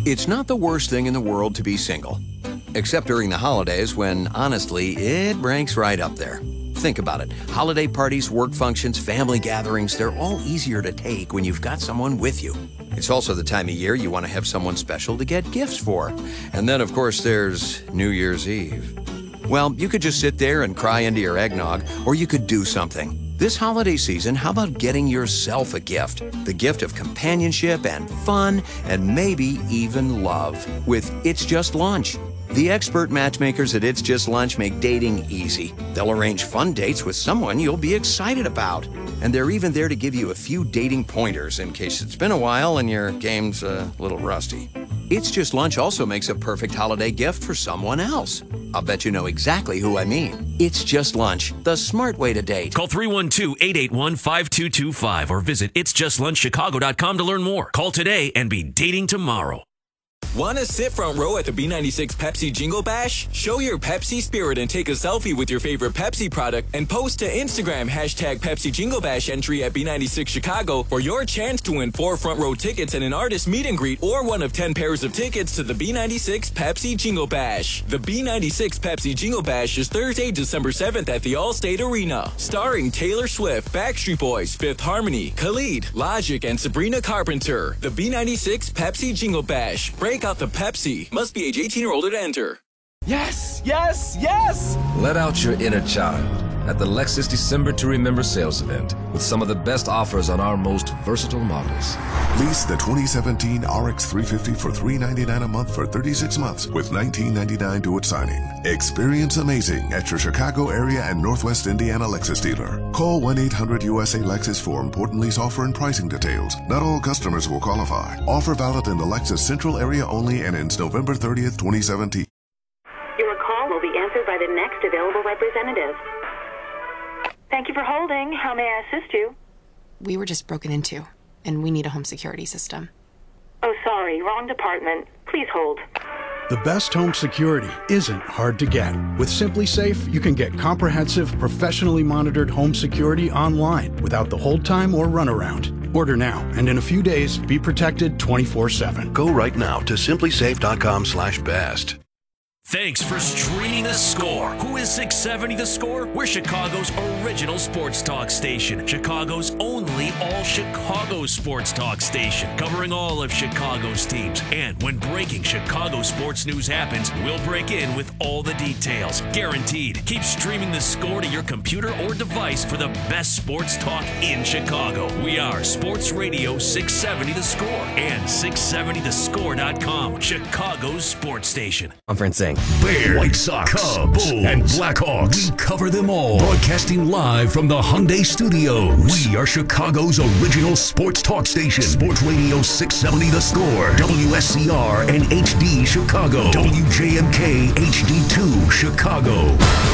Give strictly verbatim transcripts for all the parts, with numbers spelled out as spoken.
It's not the worst thing in the world to be single. Except during the holidays when, honestly, it ranks right up there. Think about it. Holiday parties, work functions, family gatherings, they're all easier to take when you've got someone with you. It's also the time of year you want to have someone special to get gifts for. And then, of course, there's New Year's Eve. Well, you could just sit there and cry into your eggnog, or you could do something. This holiday season, how about getting yourself a gift? The gift of companionship and fun, and maybe even love, with It's Just Lunch. The expert matchmakers at It's Just Lunch make dating easy. They'll arrange fun dates with someone you'll be excited about. And they're even there to give you a few dating pointers in case it's been a while and your game's a little rusty. It's Just Lunch also makes a perfect holiday gift for someone else. I'll bet you know exactly who I mean. It's Just Lunch, the smart way to date. Call three one two, eight eight one, five two two five or visit its just lunch chicago dot com to learn more. Call today and be dating tomorrow. Want to sit front row at the B ninety-six Pepsi Jingle Bash? Show your Pepsi spirit and take a selfie with your favorite Pepsi product and post to Instagram hashtag Pepsi Jingle Bash entry at B ninety-six Chicago for your chance to win four front row tickets and an artist meet and greet or one of ten pairs of tickets to the B ninety-six Pepsi Jingle Bash. The B ninety-six Pepsi Jingle Bash is Thursday, December seventh at the Allstate Arena. Starring Taylor Swift, Backstreet Boys, Fifth Harmony, Khalid, Logic, and Sabrina Carpenter. The B ninety-six Pepsi Jingle Bash. Break out the Pepsi. Must be age eighteen or older to enter. Yes, yes, yes! Let out your inner child at the Lexus December to Remember sales event with some of the best offers on our most versatile models. Lease the twenty seventeen R X three fifty for three hundred ninety-nine dollars a month for thirty-six months with nineteen ninety-nine dollars due at signing. Experience amazing at your Chicago area and Northwest Indiana Lexus dealer. Call one eight hundred U S A Lexus for important lease offer and pricing details. Not all customers will qualify. Offer valid in the Lexus Central area only and ends November thirtieth, twenty seventeen. Your call will be answered by the next available representative. Thank you for holding. How may I assist you? We were just broken into, and we need a home security system. Oh, sorry. Wrong department. Please hold. The best home security isn't hard to get. With Simply Safe, you can get comprehensive, professionally monitored home security online without the hold time or runaround. Order now, and in a few days, be protected twenty-four seven. Go right now to simply safe dot com slash best. Thanks for streaming The Score. Who is six seventy The Score? We're Chicago's original sports talk station. Chicago's only all-Chicago sports talk station. Covering all of Chicago's teams. And when breaking Chicago sports news happens, we'll break in with all the details. Guaranteed. Keep streaming The Score to your computer or device for the best sports talk in Chicago. We are Sports Radio six seventy The Score and six seventy the score dot com. Chicago's sports station. Conferencing. Bears, White Sox, Cubs, Bulls, and Blackhawks. We cover them all. Broadcasting live from the Hyundai Studios. We are Chicago's original sports talk station. Sports Radio six seventy The Score. W S C R and H D Chicago. W J M K H D two Chicago.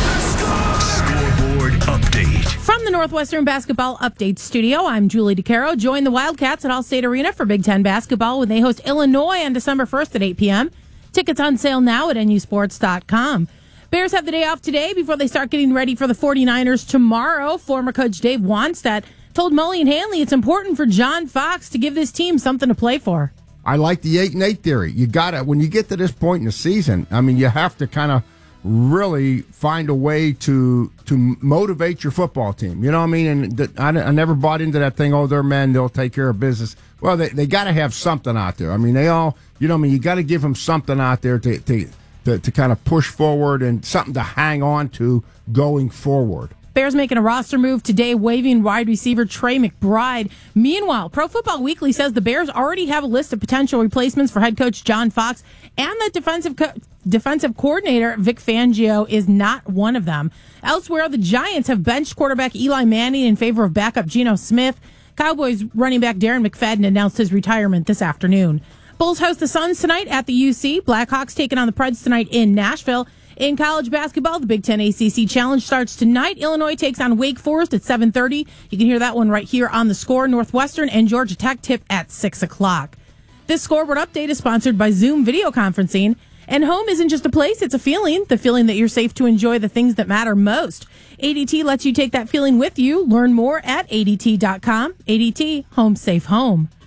Scoreboard update. From the Northwestern Basketball Update Studio, I'm Julie DeCaro. Join the Wildcats at Allstate Arena for Big Ten basketball when they host Illinois on December first at eight p.m. Tickets on sale now at N U sports dot com. Bears have the day off today before they start getting ready for the 49ers tomorrow. Former coach Dave Wannstedt told Mully and Hanley it's important for John Fox to give this team something to play for. I like the eight and eight theory. You got to, when you get to this point in the season, I mean, you have to kind of really find a way to to motivate your football team. You know what I mean? And the, I, I never bought into that thing, oh, they're men, they'll take care of business. Well, they they got to have something out there. I mean, they all, you know what I mean? You got to give them something out there to, to, to, to kind of push forward and something to hang on to going forward. Bears making a roster move today, waiving wide receiver Trey McBride. Meanwhile, Pro Football Weekly says the Bears already have a list of potential replacements for head coach John Fox, and that defensive co- defensive coordinator Vic Fangio is not one of them. Elsewhere, the Giants have benched quarterback Eli Manning in favor of backup Geno Smith. Cowboys running back Darren McFadden announced his retirement this afternoon. Bulls host the Suns tonight at the U C. Blackhawks taking on the Preds tonight in Nashville. In college basketball, the Big Ten A C C Challenge starts tonight. Illinois takes on Wake Forest at seven thirty. You can hear that one right here on The Score. Northwestern and Georgia Tech tip at six o'clock. This scoreboard update is sponsored by Zoom video conferencing. And home isn't just a place, it's a feeling. The feeling that you're safe to enjoy the things that matter most. A D T lets you take that feeling with you. Learn more at A D T dot com. A D T, home safe home.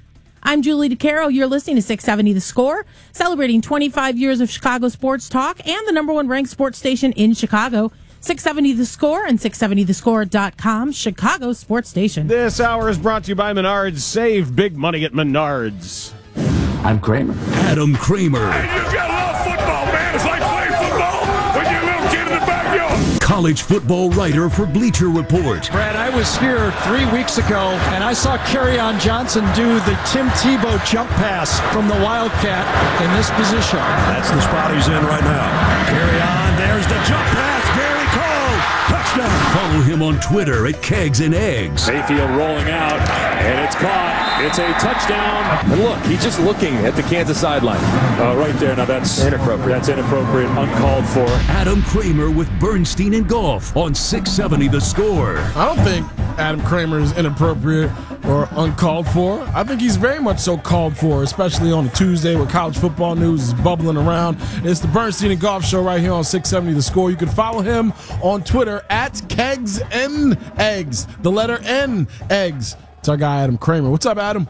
I'm Julie DeCaro. You're listening to six seventy The Score, celebrating twenty-five years of Chicago sports talk and the number one ranked sports station in Chicago. six seventy The Score and six seventy the score dot com, Chicago sports station. This hour is brought to you by Menards. Save big money at Menards. I'm Kramer. Adam Kramer. Hey, you gotta love football, man. It's like playing football when you're a little kid in the backyard. College football writer for Bleacher Report. Brad, I was here three weeks ago, and I saw Kerryon Johnson do the Tim Tebow jump pass from the Wildcat in this position. That's the spot he's in right now. Kerryon, there's the jump pass. Gary Cole, touchdown. Follow him on Twitter at Kegs and Eggs. Mayfield rolling out, and it's caught. It's a touchdown. And look, he's just looking at the Kansas sideline. Uh, right there. Now that's inappropriate. That's inappropriate, uncalled for. Adam Kramer with Bernstein and Golf on six seventy The Score. I don't think Adam Kramer is inappropriate or uncalled for. I think he's very much so called for, especially on a Tuesday where college football news is bubbling around. It's the Bernstein and Golf Show right here on six seventy The Score. You can follow him on Twitter at Kegs and Eggs. The letter N, Eggs. It's our guy, Adam Kramer. What's up, Adam?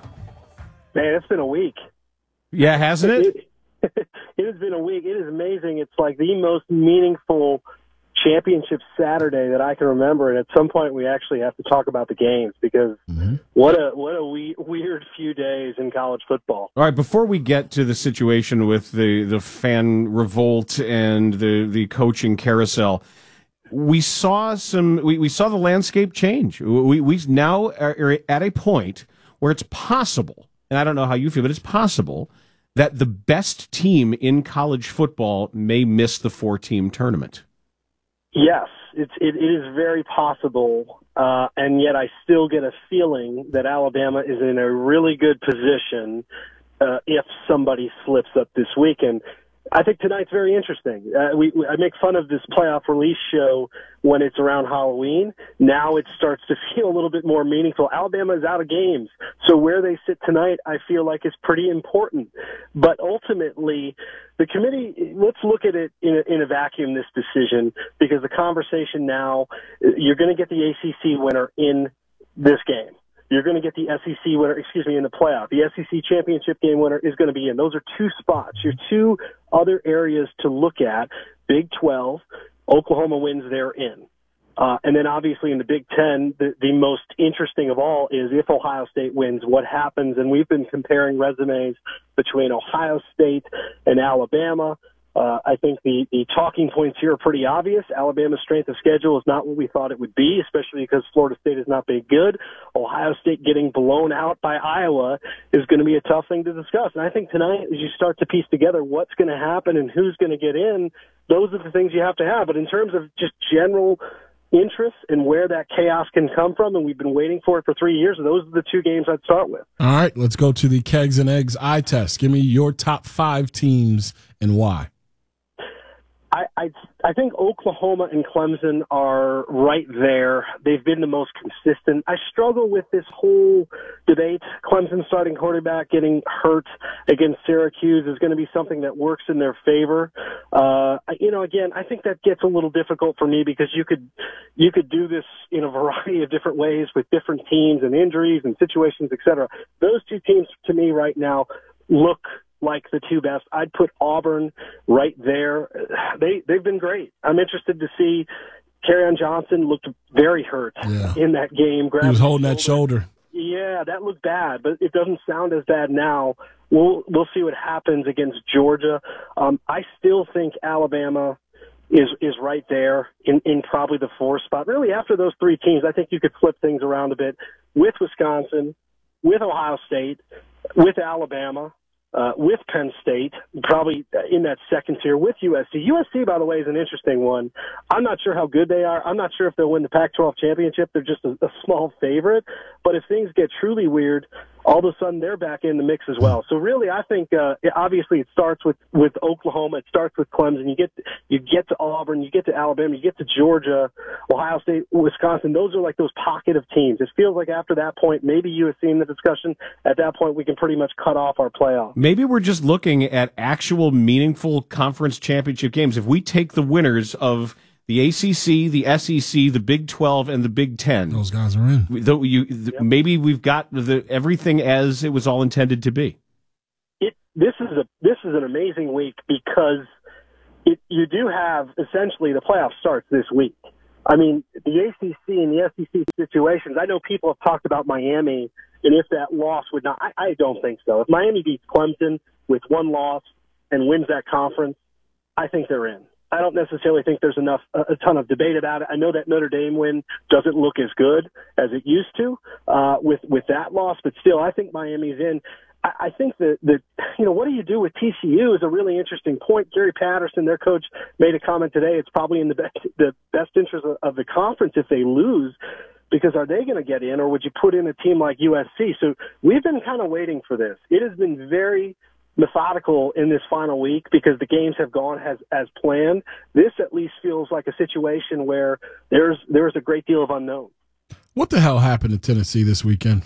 Man, it's been a week. Yeah, hasn't it? It, it has been a week. It is amazing. It's like the most meaningful championship Saturday that I can remember, and at some point we actually have to talk about the games because mm-hmm. what a what a we, weird few days in college football. All right, before we get to the situation with the, the fan revolt and the, the coaching carousel, we saw some. We, we saw the landscape change. We we now are at a point where it's possible, and I don't know how you feel, but it's possible that the best team in college football may miss the four-team tournament. Yes, it's it, it is very possible, uh, and yet I still get a feeling that Alabama is in a really good position uh, if somebody slips up this weekend. I think tonight's very interesting. Uh, we, we I make fun of this playoff release show when it's around Halloween. Now it starts to feel a little bit more meaningful. Alabama is out of games, so where they sit tonight, I feel like is pretty important. But ultimately, the committee, let's look at it in a, in a vacuum, this decision, because the conversation now, you're going to get the A C C winner in this game. You're going to get the S E C winner, excuse me, in the playoff. The S E C championship game winner is going to be in. Those are two spots. Your two other areas to look at, Big twelve, Oklahoma wins, they're in. Uh, and then obviously in the Big Ten, the, the most interesting of all is if Ohio State wins, what happens? And we've been comparing resumes between Ohio State and Alabama. Uh, I think the, the talking points here are pretty obvious. Alabama's strength of schedule is not what we thought it would be, especially because Florida State has not been good. Ohio State getting blown out by Iowa is going to be a tough thing to discuss. And I think tonight, as you start to piece together what's going to happen and who's going to get in, those are the things you have to have. But in terms of just general interest and where that chaos can come from, and we've been waiting for it for three years, those are the two games I'd start with. All right, let's go to the Kegs and Eggs eye test. Give me your top five teams and why. I, I I think Oklahoma and Clemson are right there. They've been the most consistent. I struggle with this whole debate. Clemson starting quarterback getting hurt against Syracuse is going to be something that works in their favor. Uh, you know, again, I think that gets a little difficult for me because you could you could do this in a variety of different ways with different teams and injuries and situations, et cetera. Those two teams to me right now look like the two best. I'd put Auburn right there. They, they've been great. I'm interested to see Kerryon Johnson looked very hurt yeah. in that game. He was holding that shoulder. Yeah, that looked bad, but it doesn't sound as bad now. We'll, we'll see what happens against Georgia. Um, I still think Alabama is, is right there in, in probably the fourth spot. Really, after those three teams, I think you could flip things around a bit with Wisconsin, with Ohio State, with Alabama, Uh, with Penn State, probably in that second tier, with U S C. U S C, by the way, is an interesting one. I'm not sure how good they are. I'm not sure if they'll win the Pac twelve championship. They're just a, a small favorite. But if things get truly weird, all of a sudden they're back in the mix as well. So really, I think uh, it, obviously it starts with, with Oklahoma. It starts with Clemson. You get you get to Auburn. You get to Alabama. You get to Georgia, Ohio State, Wisconsin. Those are like those pocket of teams. It feels like after that point, maybe U S C in the discussion. At that point, we can pretty much cut off our playoff. Maybe we're just looking at actual meaningful conference championship games. If we take the winners of The A C C, the S E C, the Big twelve, and the Big ten. Those guys are in. Though you, the, yep. Maybe we've got the, everything as it was all intended to be. It this is a this is an amazing week because it, you do have essentially the playoff starts this week. I mean, the A C C and the S E C situations. I know people have talked about Miami and if that loss would not. I, I don't think so. If Miami beats Clemson with one loss and wins that conference, I think they're in. I don't necessarily think there's enough, a, a ton of debate about it. I know that Notre Dame win doesn't look as good as it used to uh, with with that loss, but still, I think Miami's in. I, I think that that you know what do you do with T C U is a really interesting point. Gary Patterson, their coach, made a comment today. It's probably in the best the best interest of, of the conference if they lose. Because are they going to get in, or would you put in a team like U S C? So we've been kind of waiting for this. It has been very methodical in this final week because the games have gone as as planned. This at least feels like a situation where there's there's a great deal of unknown. What the hell happened to Tennessee this weekend?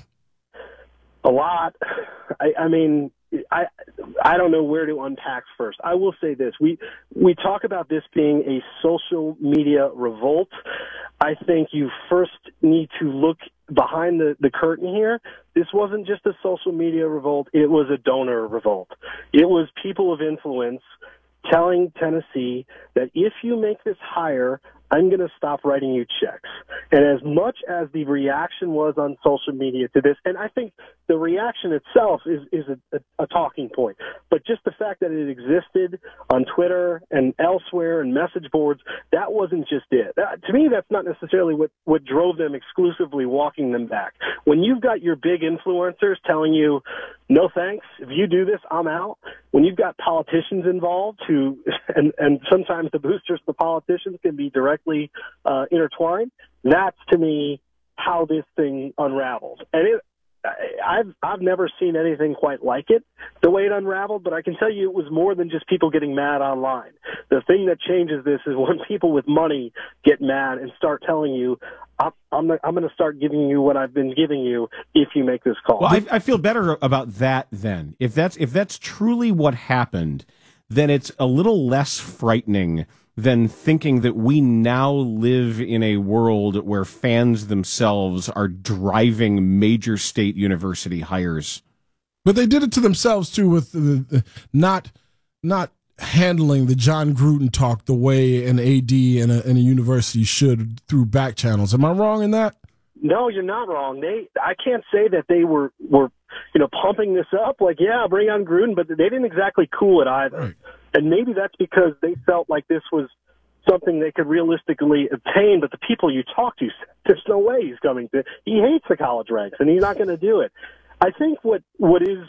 A lot. I, I mean, I I don't know where to unpack first. I will say this: we we talk about this being a social media revolt. I think you first need to look behind the, the curtain here. This wasn't just a social media revolt. It was a donor revolt. It was people of influence telling Tennessee that if you make this hire, I'm going to stop writing you checks. And as much as the reaction was on social media to this, and I think the reaction itself is, is a, a, a talking point, but just the fact that it existed on Twitter and elsewhere and message boards, that wasn't just it. That, to me, that's not necessarily what, what drove them exclusively walking them back. When you've got your big influencers telling you, no thanks, if you do this, I'm out. When you've got politicians involved who, and, and sometimes the boosters, the politicians can be directly uh, intertwined, that's to me how this thing unravels. And it, I've I've never seen anything quite like it, the way it unraveled, but I can tell you it was more than just people getting mad online. The thing that changes this is when people with money get mad and start telling you, I'm I'm, I'm going to start giving you what I've been giving you if you make this call. Well, I, I feel better about that then. If that's if that's truly what happened, then it's a little less frightening than thinking that we now live in a world where fans themselves are driving major state university hires. But they did it to themselves too, with the, the not not handling the John Gruden talk the way an A D and a, and a university should through back channels. Am I wrong in that? No, you're not wrong. They, I can't say that they were were you know pumping this up like, yeah, bring on Gruden, but they didn't exactly cool it either. Right. And maybe that's because they felt like this was something they could realistically obtain, but the people you talk to, there's no way he's coming to. He hates the college ranks, and he's not going to do it. I think what what is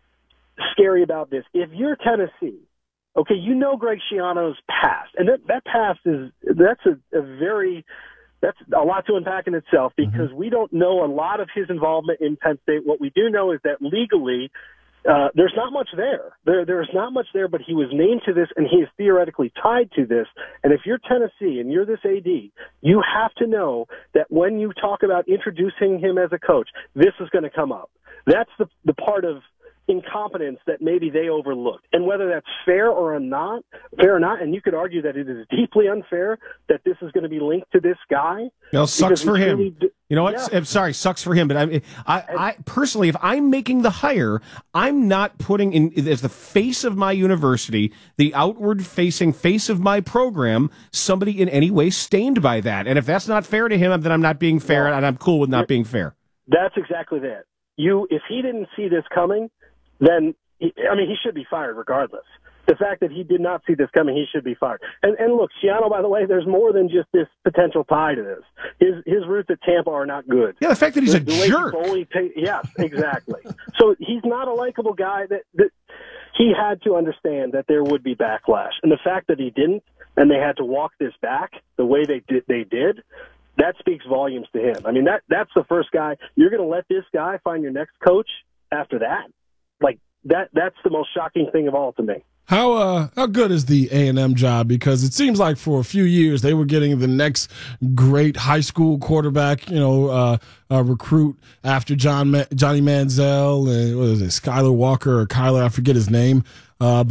scary about this, if you're Tennessee, okay, you know Greg Schiano's past, and that, that past is, that's a, a very, that's a lot to unpack in itself because mm-hmm. we don't know a lot of his involvement in Penn State. What we do know is that legally, Uh, there's not much there. There, there's not much there, but he was named to this, and he is theoretically tied to this. And if you're Tennessee and you're this A D, you have to know that when you talk about introducing him as a coach, this is going to come up. That's the the part of incompetence that maybe they overlooked. And whether that's fair or not, fair or not, and you could argue that it is deeply unfair that this is going to be linked to this guy. Well, sucks for him. Really do- you know what? Yeah. I'm sorry, sucks for him. But I, I, I personally, if I'm making the hire, I'm not putting in as the face of my university, the outward-facing face of my program, somebody in any way stained by that. And if that's not fair to him, then I'm not being fair, well, and I'm cool with not being fair. That's exactly that. You, if he didn't see this coming, then he, I mean, he should be fired regardless. The fact that he did not see this coming, he should be fired. And, and look, Schiano, by the way, there's more than just this potential tie to this. His his roots at Tampa are not good. Yeah, the fact that he's the, a the jerk. Only pay, yes, exactly. So he's not a likable guy. That, that he had to understand that there would be backlash, and the fact that he didn't, and they had to walk this back the way they did, they did. That speaks volumes to him. I mean, that that's the first guy. You're going to let this guy find your next coach after that? Like that that's the most shocking thing of all to me. How uh how good is the A and M job? Because it seems like for a few years they were getting the next great high school quarterback, you know, uh, uh recruit after John Ma- Johnny Manziel and what is it, Skylar Walker or Kyler? I forget his name. Uh, but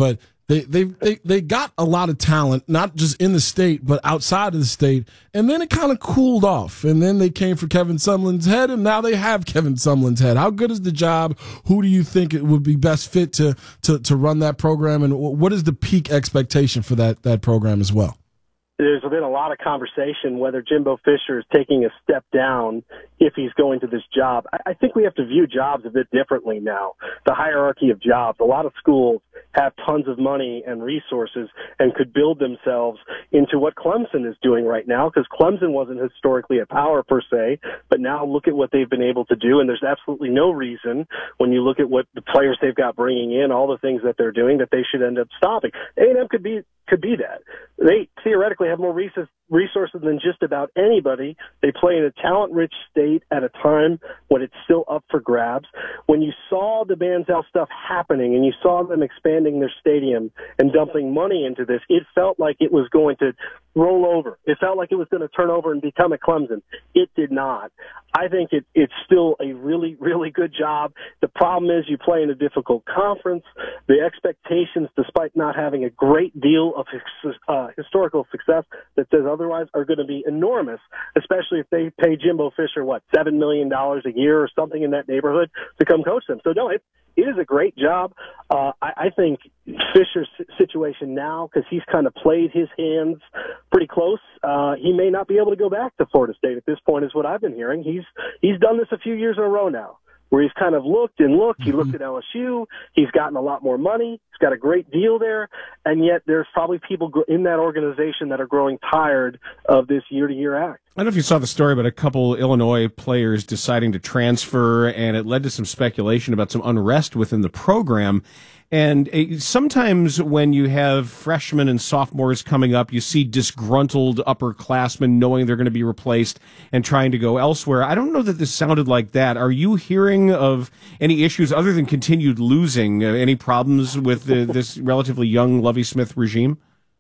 They they they they got a lot of talent, not just in the state, but outside of the state. And then it kind of cooled off. And then they came for Kevin Sumlin's head, and now they have Kevin Sumlin's head. How good is the job? Who do you think it would be best fit to to to run that program? And what is the peak expectation for that that program as well? There's been a lot of conversation whether Jimbo Fisher is taking a step down if he's going to this job. I think we have to view jobs a bit differently now. The hierarchy of jobs. A lot of schools have tons of money and resources and could build themselves into what Clemson is doing right now, because Clemson wasn't historically a power per se, but now look at what they've been able to do, and there's absolutely no reason when you look at what the players they've got bringing in, all the things that they're doing, that they should end up stopping. A and M could be could be that. They theoretically have more resources than just about anybody. They play in a talent-rich state at a time when it's still up for grabs. When you saw the Manziel stuff happening and you saw them expanding their stadium and dumping money into this, it felt like it was going to roll over. It felt like it was going to turn over and become a Clemson. It did not. I think it, it's still a really, really good job. The problem is you play in a difficult conference. The expectations, despite not having a great deal of uh, historical success that says otherwise, are going to be enormous, especially if they pay Jimbo Fisher, what, seven million dollars a year or something in that neighborhood to come coach them. So, no, it, it is a great job. Uh, I, I think Fisher's situation now, because he's kind of played his hands pretty close, uh, he may not be able to go back to Florida State at this point, is what I've been hearing. He's he's done this a few years in a row now, where he's kind of looked and looked. He looked at L S U. He's gotten a lot more money. He's got a great deal there. And yet there's probably people in that organization that are growing tired of this year-to-year act. I don't know if you saw the story about a couple Illinois players deciding to transfer, and it led to some speculation about some unrest within the program. And uh, sometimes when you have freshmen and sophomores coming up, you see disgruntled upperclassmen knowing they're going to be replaced and trying to go elsewhere. I don't know that this sounded like that. Are you hearing of any issues other than continued losing? Uh, any problems with the, this relatively young Lovie Smith regime?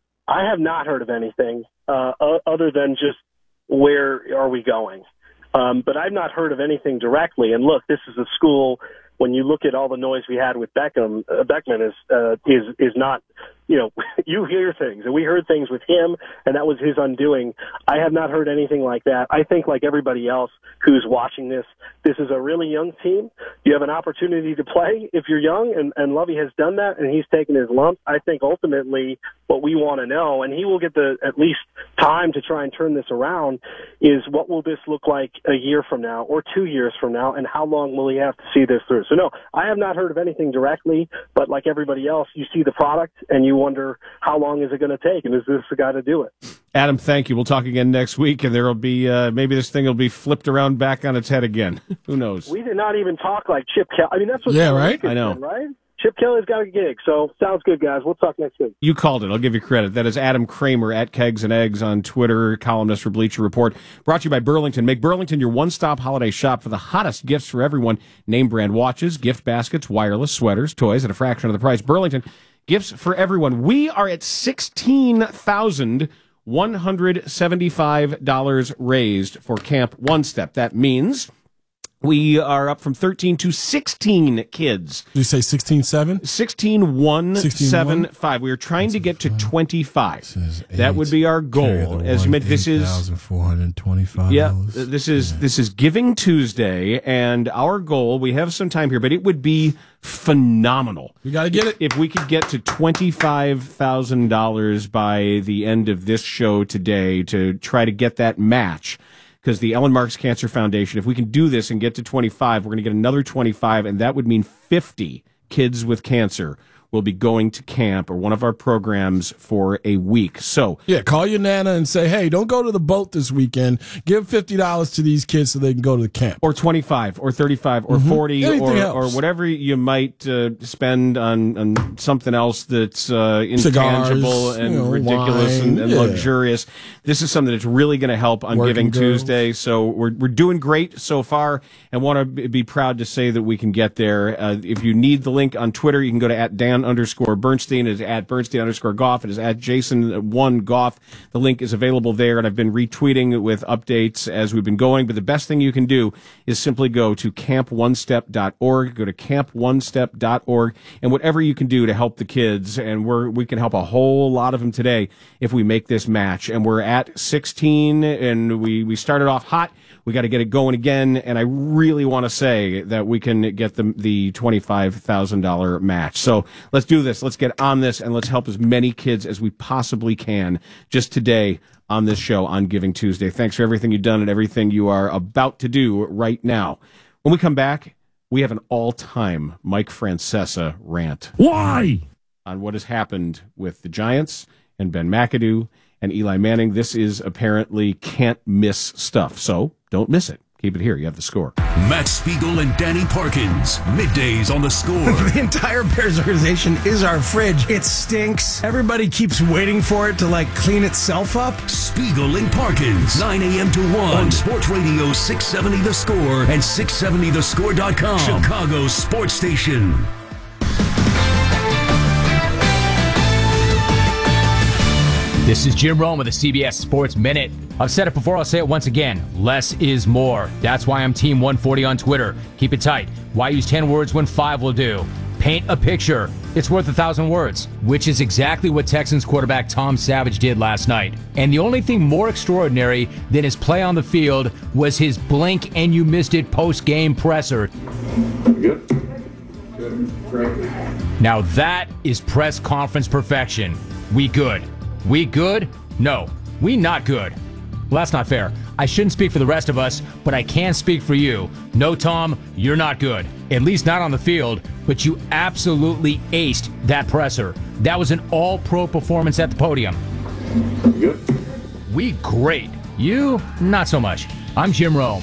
I have not heard of anything uh, other than just where are we going? Um, but I've not heard of anything directly. And look, this is a school. When you look at all the noise we had with Beckham, uh, Beckman is uh, is is not, you know, you hear things, and we heard things with him, and that was his undoing. I have not heard anything like that. I think, like everybody else who's watching this, this is a really young team. You have an opportunity to play if you're young, and, and Lovie has done that, and he's taken his lumps. I think ultimately what we want to know, and he will get the at least time to try and turn this around, is what will this look like a year from now or two years from now, and how long will he have to see this through? So, no, I have not heard of anything directly, but like everybody else, you see the product, and you wonder how long is it going to take, and is this the guy to do it? Adam, thank you. We'll talk again next week, and there will be uh, maybe this thing will be flipped around back on its head again. Who knows? We did not even talk like Chip Kelly. I mean, that's what yeah, right. I know, said, right? Chip Kelly's got a gig, so sounds good, guys. We'll talk next week. You called it. I'll give you credit. That is Adam Kramer at Kegs and Eggs on Twitter, columnist for Bleacher Report. Brought to you by Burlington. Make Burlington your one-stop holiday shop for the hottest gifts for everyone. Name brand watches, gift baskets, wireless, sweaters, toys at a fraction of the price. Burlington, gifts for everyone. We are at sixteen thousand one hundred seventy-five dollars raised for Camp One Step. That means we are up from thirteen to sixteen kids. Did you say sixteen seven? sixteen one seven five. We are trying to get to twenty-five. That would be our goal. As you mentioned, this is one thousand four hundred twenty-five. Yeah, this is this is Giving Tuesday, and our goal, we have some time here, but it would be phenomenal. We got to get it. If we could get to twenty-five thousand dollars by the end of this show today to try to get that match. Because the Ellen Marks Cancer Foundation, if we can do this and get to twenty-five, we're going to get another twenty-five, and that would mean fifty kids with cancer will be going to camp or one of our programs for a week. So yeah, call your nana and say, hey, don't go to the boat this weekend. Give fifty dollars to these kids so they can go to the camp. Or twenty-five or thirty-five or mm-hmm. forty or, or whatever you might uh, spend on, on something else that's uh, intangible Cigars, and you know, ridiculous wine, and, and yeah. luxurious. This is something that's really going to help on Working Giving girls. Tuesday. So we're we're doing great so far, and want to be proud to say that we can get there. Uh, if you need the link on Twitter, you can go to at Dan Jason underscore Bernstein. It is at Bernstein underscore Goff. It is at Jason one Goff. The link is available there, and I've been retweeting with updates as we've been going. But the best thing you can do is simply go to camp one step dot org. Go to camp one step dot org, and whatever you can do to help the kids, and we're we can help a whole lot of them today if we make this match. And we're at sixteen, and we we started off hot. We got to get it going again, and I really want to say that we can get the the twenty-five thousand dollars match. So let's do this. Let's get on this, and let's help as many kids as we possibly can just today on this show on Giving Tuesday. Thanks for everything you've done and everything you are about to do right now. When we come back, we have an all-time Mike Francesa rant. Why? On what has happened with the Giants and Ben McAdoo and Eli Manning. This is apparently can't-miss stuff, so don't miss it. Keep it here. You have the Score. Matt Spiegel and Danny Parkins. Middays on the Score. The entire Bears organization is our fridge. It stinks. Everybody keeps waiting for it to, like, clean itself up. Spiegel and Parkins. nine a.m. to one on Sports Radio six seventy The Score and six seventy the score dot com. Chicago's sports station. This is Jim Rome with the C B S Sports Minute. I've said it before, I'll say it once again. Less is more. That's why I'm Team one forty on Twitter. Keep it tight. Why use ten words when five will do? Paint a picture. It's worth a thousand words, which is exactly what Texans quarterback Tom Savage did last night. And the only thing more extraordinary than his play on the field was his blink and you missed it post-game presser. Good. Good. Great. Now that is press conference perfection. We good. We good? No, we not good. Well, that's not fair. I shouldn't speak for the rest of us, but I can speak for you. No, Tom, you're not good. At least not on the field, but you absolutely aced that presser. That was an all-pro performance at the podium. Good. We great. You, not so much. I'm Jim Rome.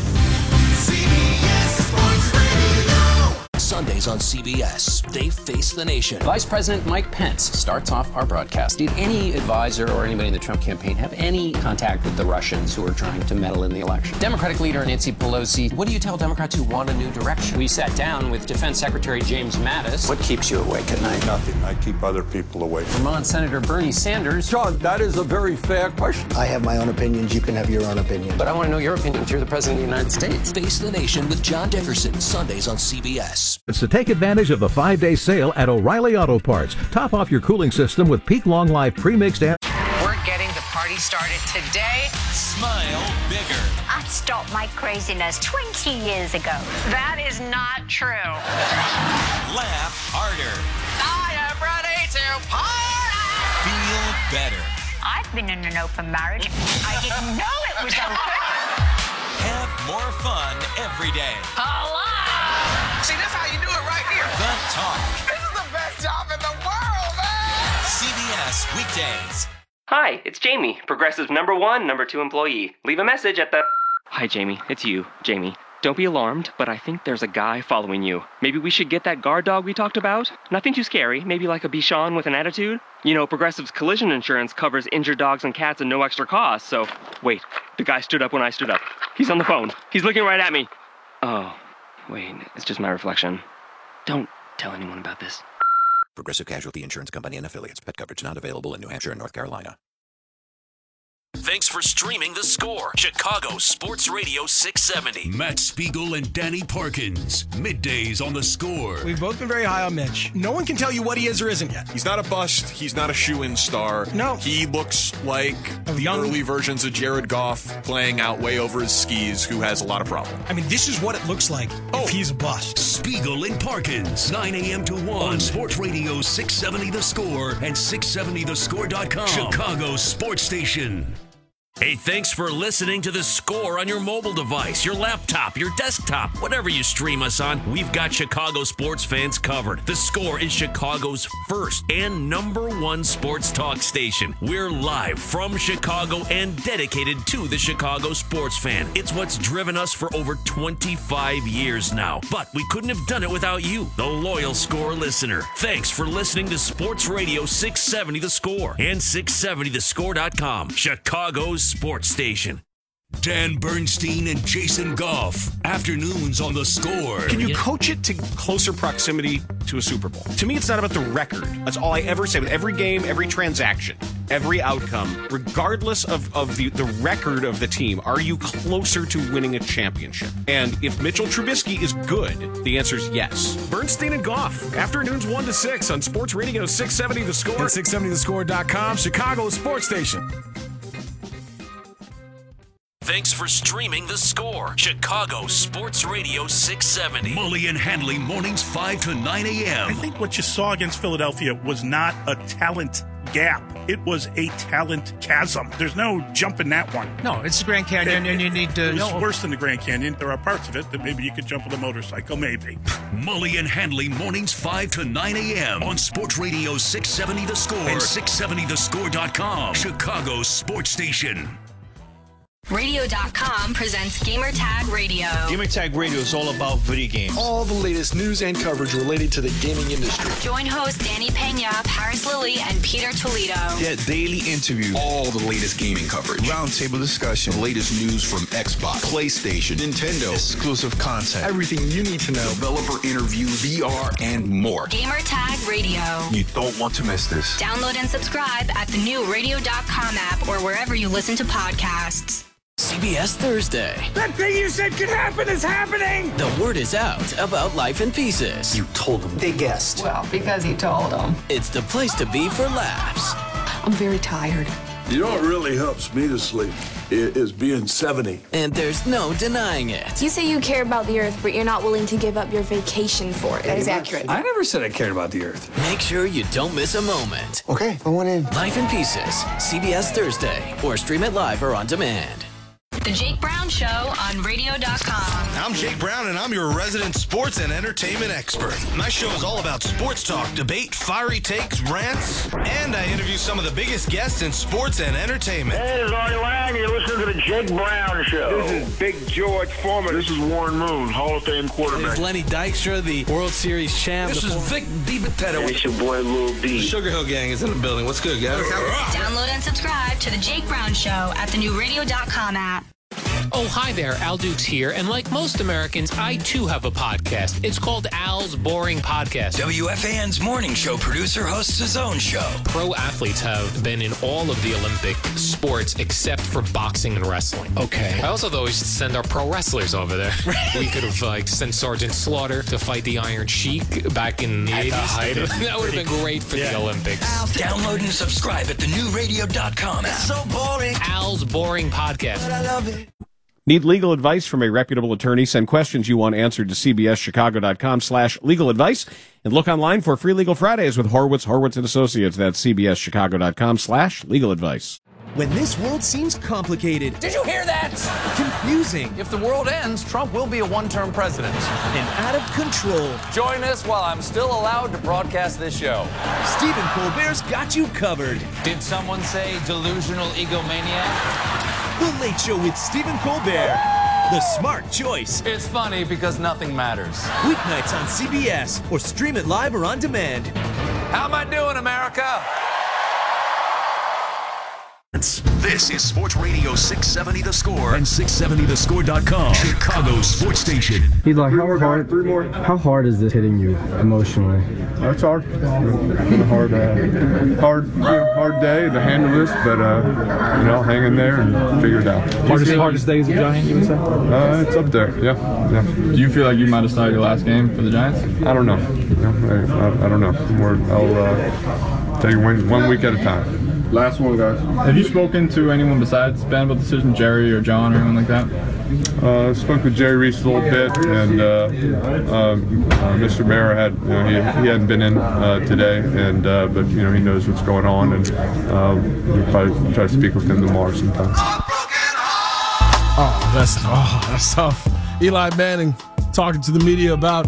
Sundays on C B S. They face the nation. Vice President Mike Pence starts off our broadcast. Did any advisor or anybody in the Trump campaign have any contact with the Russians who are trying to meddle in the election? Democratic leader Nancy Pelosi, what do you tell Democrats who want a new direction? We sat down with Defense Secretary James Mattis. What keeps you awake at night? Nothing. I keep other people awake. Vermont Senator Bernie Sanders. John, that is a very fair question. I have my own opinions. You can have your own opinion. But I want to know your opinion. You're the President of the United States. Face the Nation with John Dickerson. Sundays on C B S. It's to take advantage of the five-day sale at O'Reilly Auto Parts. Top off your cooling system with Peak Long Life Premixed and... We're getting the party started today. Smile bigger. I stopped my craziness twenty years ago. That is not true. Laugh harder. I am ready to party! Feel better. I've been in an open marriage. I didn't know it was open. Have more fun every day. Hello! See, that's how you do it right here. The Talk. This is the best job in the world, man! C B S Weekdays. Hi, it's Jamie, Progressive number one, number two employee. Leave a message at the... Hi, Jamie. It's you, Jamie. Don't be alarmed, but I think there's a guy following you. Maybe we should get that guard dog we talked about? Nothing too scary. Maybe like a Bichon with an attitude? You know, Progressive's collision insurance covers injured dogs and cats at no extra cost, so... Wait, the guy stood up when I stood up. He's on the phone. He's looking right at me. Oh... Wait, it's just my reflection. Don't tell anyone about this. Progressive Casualty Insurance Company and Affiliates. Pet coverage not available in New Hampshire and North Carolina. Thanks for streaming The Score. Chicago Sports Radio six seventy. Matt Spiegel and Danny Parkins. Middays on The Score. We've both been very high on Mitch. No one can tell you what he is or isn't yet. He's not a bust. He's not a shoe-in star. No. He looks like the young... early versions of Jared Goff playing out way over his skis, who has a lot of problems. I mean, this is what it looks like oh. if he's a bust. Spiegel and Parkins. nine a.m. to one on Sports Radio six seventy The Score and six seventy the score dot com. Chicago's sports station. Hey, thanks for listening to The Score on your mobile device, your laptop, your desktop, whatever you stream us on. We've got Chicago sports fans covered. The Score is Chicago's first and number one sports talk station. We're live from Chicago and dedicated to the Chicago sports fan. It's what's driven us for over twenty-five years now. But we couldn't have done it without you, the loyal Score listener. Thanks for listening to Sports Radio six seventy The Score and six seventy the score dot com, Chicago's sports station. Dan Bernstein and Jason Goff. Afternoons on The Score. Can you coach it to closer proximity to a Super Bowl? To me, it's not about the record. That's all I ever say with every game, every transaction, every outcome. Regardless of, of the, the record of the team, are you closer to winning a championship? And if Mitchell Trubisky is good, the answer is yes. Bernstein and Goff. Afternoons one to six on Sports Radio six seventy The Score. And six seventy the score dot com, Chicago's sports station. Thanks for streaming The Score, Chicago Sports Radio six seventy. Mully and Hanley mornings five to nine a.m. I think what you saw against Philadelphia was not a talent gap. It was a talent chasm. There's no jump in that one. No, it's the Grand Canyon, it, and you need to... It was no. worse than the Grand Canyon. There are parts of it that maybe you could jump with a motorcycle, maybe. Mully and Hanley mornings five to nine a.m. on Sports Radio six seventy The Score and six seventy the score dot com, Chicago's sports station. Radio dot com presents Gamertag Radio. Gamertag Radio is all about video games. All the latest news and coverage related to the gaming industry. Join hosts Danny Pena, Paris Lilly, and Peter Toledo. Get daily interviews, all the latest gaming coverage, roundtable discussion, the latest news from Xbox, PlayStation, Nintendo, exclusive content, everything you need to know, developer interviews, V R, and more. Gamertag Radio. You don't want to miss this. Download and subscribe at the new radio dot com app or wherever you listen to podcasts. C B S Thursday. That thing you said could happen is happening! The word is out about Life in Pieces. You told them. They guessed. Well, because he told them. It's the place to be for laughs. I'm very tired. You know what really helps me to sleep is being seventy. And there's no denying it. You say you care about the Earth, but you're not willing to give up your vacation for it. That is accurate. I never said I cared about the Earth. Make sure you don't miss a moment. Okay, I want in. Life in Pieces, C B S Thursday, or stream it live or on demand. The Jake Brown Show on radio dot com. I'm Jake Brown, and I'm your resident sports and entertainment expert. My show is all about sports talk, debate, fiery takes, rants, and I interview some of the biggest guests in sports and entertainment. Hey, this is Artie Lang. You're listening to the Jake Brown Show. This is Big George Foreman. This is Warren Moon, Hall of Fame quarterback. This is Lenny Dykstra, the World Series champ. This is Vic DiBattista. And it's your boy Lil B. The Sugar Hill Gang is in the building. What's good, guys? Download and subscribe to the Jake Brown Show at the new radio dot com app. Oh, hi there. Al Dukes here. And like most Americans, I too have a podcast. It's called Al's Boring Podcast. W F A N's morning show producer hosts his own show. Pro athletes have been in all of the Olympic sports except for boxing and wrestling. Okay. I also thought we should send our pro wrestlers over there. We could have like sent Sergeant Slaughter to fight the Iron Sheik back in the At eighties. the height of- That would have been great for Yeah. the Olympics. Download and subscribe at the new radio dot com app. So boring. Al's Boring Podcast. But I love it. Need legal advice from a reputable attorney? Send questions you want answered to C B S Chicago dot com slash legal advice. And look online for Free Legal Fridays with Horwitz, Horwitz and Associates. That's C B S Chicago dot com slash legal advice. When this world seems complicated, Did you hear that? confusing, If the world ends, Trump will be a one-term president. and out of control, Join us while I'm still allowed to broadcast this show. Stephen Colbert's got you covered. Did someone say delusional egomaniac? The Late Show with Stephen Colbert. The smart choice. It's funny because nothing matters. Weeknights on C B S or stream it live or on demand. How am I doing, America? This is Sports Radio six seventy The Score and six seventy the score dot com, Chicago's sports station. He's like, how hard, how hard is this hitting you emotionally? It's hard. Hard, uh, hard, you know, hard day to handle this, but uh, you know, hang in there and figure it out. Hardest, hardest day as a Giant, you would say? Uh, it's up there. Yeah, yeah. Do you feel like you might have started your last game for the Giants? I don't know. You know, I, I, I don't know. We're, I'll uh, take one, one week at a time. Last one, guys. Have you spoken to anyone besides Ben about the decision, Jerry or John or anyone like that? Uh, spoke with Jerry Reese a little bit, and uh, um, uh, Mister Mara had, you know, he, he hadn't been in uh, today, and uh, but you know he knows what's going on, and uh, we'll probably try to speak with him tomorrow sometime. Oh, that's oh, that's tough. Eli Manning talking to the media about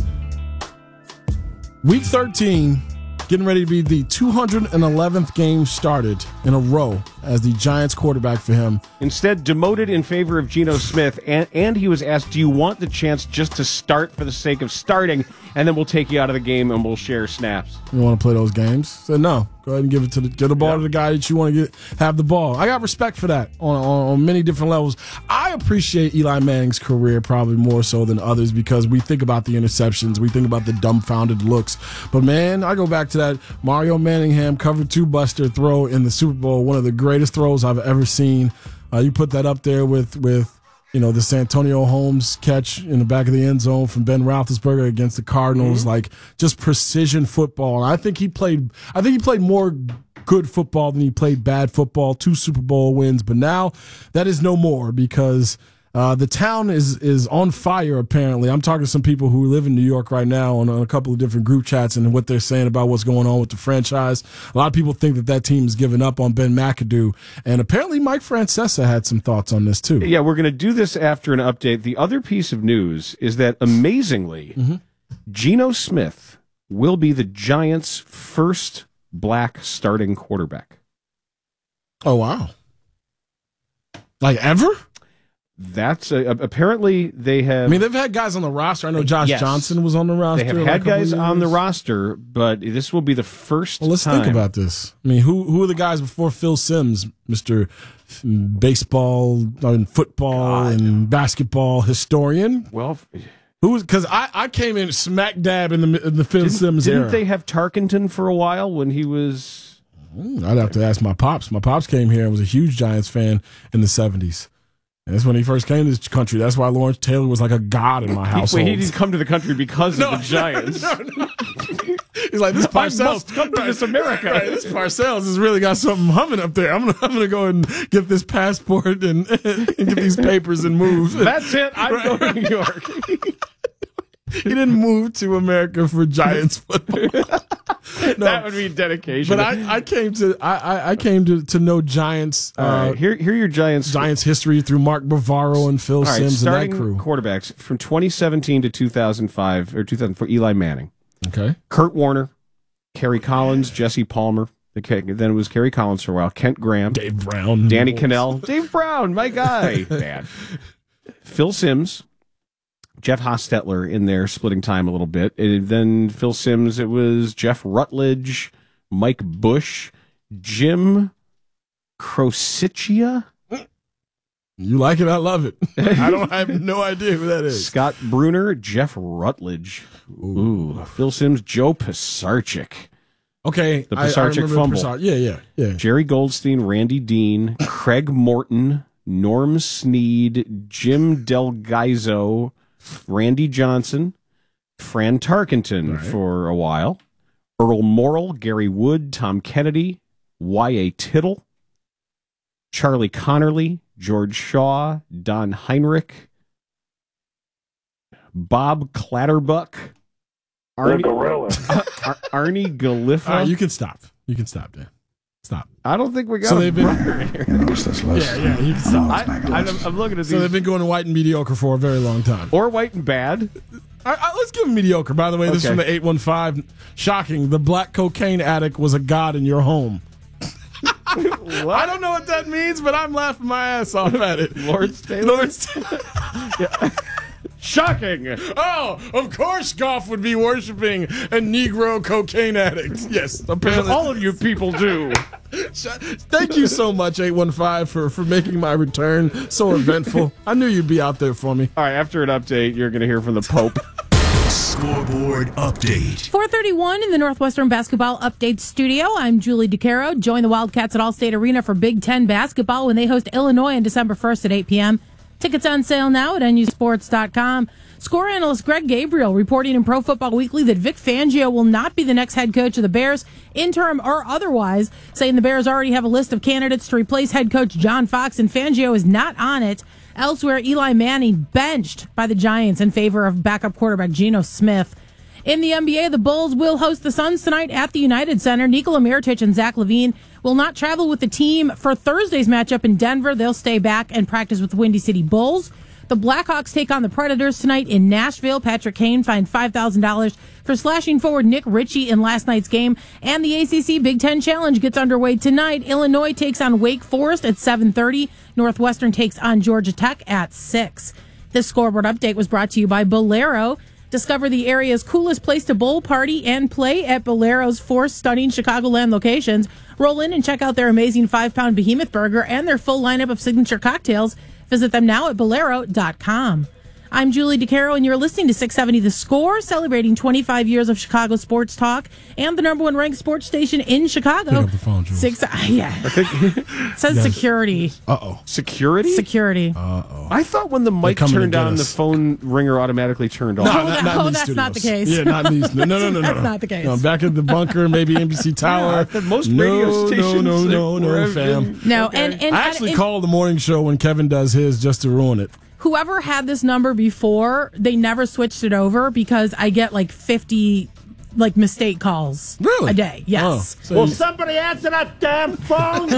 week thirteen, getting ready to be the two hundred eleventh game started in a row as the Giants quarterback for him. Instead, demoted in favor of Geno Smith, and, and he was asked, do you want the chance just to start for the sake of starting, and then we'll take you out of the game and we'll share snaps? You want to play those games? Said no. Go ahead and give it to the give the ball yeah. to the guy that you want to get have the ball. I got respect for that on, on on many different levels. I appreciate Eli Manning's career probably more so than others because we think about the interceptions, we think about the dumbfounded looks. But man, I go back to that Mario Manningham cover two buster throw in the Super Bowl, one of the greatest throws I've ever seen. Uh, you put that up there with with. You know, the Santonio Holmes catch in the back of the end zone from Ben Roethlisberger against the Cardinals, mm-hmm. like just precision football. And I think he played, I think he played more good football than he played bad football, two Super Bowl wins. But now that is no more because uh, the town is is on fire, apparently. I'm talking to some people who live in New York right now on, on a couple of different group chats and what they're saying about what's going on with the franchise. A lot of people think that that team has given up on Ben McAdoo. And apparently Mike Francesa had some thoughts on this, too. Yeah, we're going to do this after an update. The other piece of news is that, amazingly, mm-hmm. Geno Smith will be the Giants' first black starting quarterback. Oh, wow. Like ever? That's a, apparently they have. I mean, they've had guys on the roster. I know Josh yes. Johnson was on the roster. They have like had guys on the roster, but this will be the first. Well, let's time. think about this. I mean, who who are the guys before Phil Simms, Mister Baseball and football God. and basketball historian? Well, who was because I, I came in smack dab in the in the Phil didn't, Simms didn't era. Didn't they have Tarkenton for a while when he was? I'd have to ask my pops. My pops came here and was a huge Giants fan in the seventies. That's when he first came to this country. That's why Lawrence Taylor was like a god in my household. Wait, he didn't come to the country because no, of the Giants. No, no, no. He's like, this Parcells. I must come to this America. Right, this Parcells has really got something humming up there. I'm gonna, I'm gonna go and get this passport and, and get these papers and move. That's it. I'm right. going to New York. He didn't move to America for Giants football. No, that would be dedication. But I, I came to I, I came to, to know Giants. Uh, right, here, here are your Giants Giants history through Mark Bavaro and Phil right, Simms and that crew. Quarterbacks from twenty seventeen to two thousand five or two thousand four. Eli Manning. Okay. Kurt Warner, Kerry Collins, Jesse Palmer. Then it was Kerry Collins for a while. Kent Graham, Dave Brown, Danny Cannell, Dave Brown, my guy. Bad. Phil Simms. Jeff Hostetler in there splitting time a little bit. And then Phil Simms, it was Jeff Rutledge, Mike Bush, Jim Crosicchia. You like it? I love it. I don't I have no idea who that is. Scott Bruner, Jeff Rutledge. Ooh. Ooh. Phil Simms, Joe Pisarcik. Okay. The Pisarcik I, I fumble. Pisar- yeah, yeah, yeah. Jerry Goldstein, Randy Dean, Craig Morton, Norm Snead, Jim Delgaizo, Randy Johnson, Fran Tarkenton right. for a while, Earl Morrill, Gary Wood, Tom Kennedy, Y A. Tittle, Charlie Connerly, George Shaw, Don Heinrich, Bob Clatterbuck, Arnie, uh, Arnie Galiffa. Right, you can stop. You can stop, Dan. Stop. I don't think we got so a they've been, here. Yeah, yeah, you can stop. I, I'm, I'm looking at these. So they've been going to white and mediocre for a very long time. Or white and bad. I, I, let's give them mediocre. By the way, this okay. is from the eight one five. Shocking. The black cocaine addict was a god in your home. I don't know what that means, but I'm laughing my ass off at it. Lawrence Taylor? Lawrence Taylor. Yeah. Shocking. Oh, of course Goff would be worshiping a Negro cocaine addict. Yes, apparently. All of you people do. Thank you so much, eight one five, for, for making my return so eventful. I knew you'd be out there for me. All right, after an update, you're going to hear from the Pope. Scoreboard update. four thirty-one in the Northwestern Basketball Update Studio. I'm Julie DeCaro. Join the Wildcats at Allstate Arena for Big Ten basketball when they host Illinois on December first at eight p.m. Tickets on sale now at N U sports dot com. Score analyst Greg Gabriel reporting in Pro Football Weekly that Vic Fangio will not be the next head coach of the Bears, interim or otherwise, saying the Bears already have a list of candidates to replace head coach John Fox, and Fangio is not on it. Elsewhere, Eli Manning benched by the Giants in favor of backup quarterback Geno Smith. In the N B A, the Bulls will host the Suns tonight at the United Center. Nikola Mirotic and Zach LaVine will not travel with the team for Thursday's matchup in Denver. They'll stay back and practice with the Windy City Bulls. The Blackhawks take on the Predators tonight in Nashville. Patrick Kane fined five thousand dollars for slashing forward Nick Ritchie in last night's game. And the A C C Big Ten Challenge gets underway tonight. Illinois takes on Wake Forest at seven thirty. Northwestern takes on Georgia Tech at six. This scoreboard update was brought to you by Bolero. Discover the area's coolest place to bowl, party, and play at Bolero's four stunning Chicagoland locations. Roll in and check out their amazing five-pound behemoth burger and their full lineup of signature cocktails. Visit them now at bolero dot com. I'm Julie DeCaro, and you're listening to six seventy The Score, celebrating twenty-five years of Chicago sports talk and the number one ranked sports station in Chicago. Pick up the phone, Julie. Six, yeah. I think It says Yes. security. Uh-oh. security. Security. Uh-oh. I thought when the mic coming to turned get on, the us. phone ringer automatically turned off. No, Oh, not, that- not oh, in these that's not the studios. case. Yeah, not in these. No, no, no, no. That's no. not the case. No, back at the bunker, maybe N B C Tower. Yeah, I thought most no, radio stations, No, no, like, no, where no, I've fam. been- No, Okay. and, and I actually and, call the morning show when Kevin does his just to ruin it. whoever had this number before, they never switched it over because I get like fifty like mistake calls Really? a day. Yes. Oh, so Will you- somebody answer that damn phone?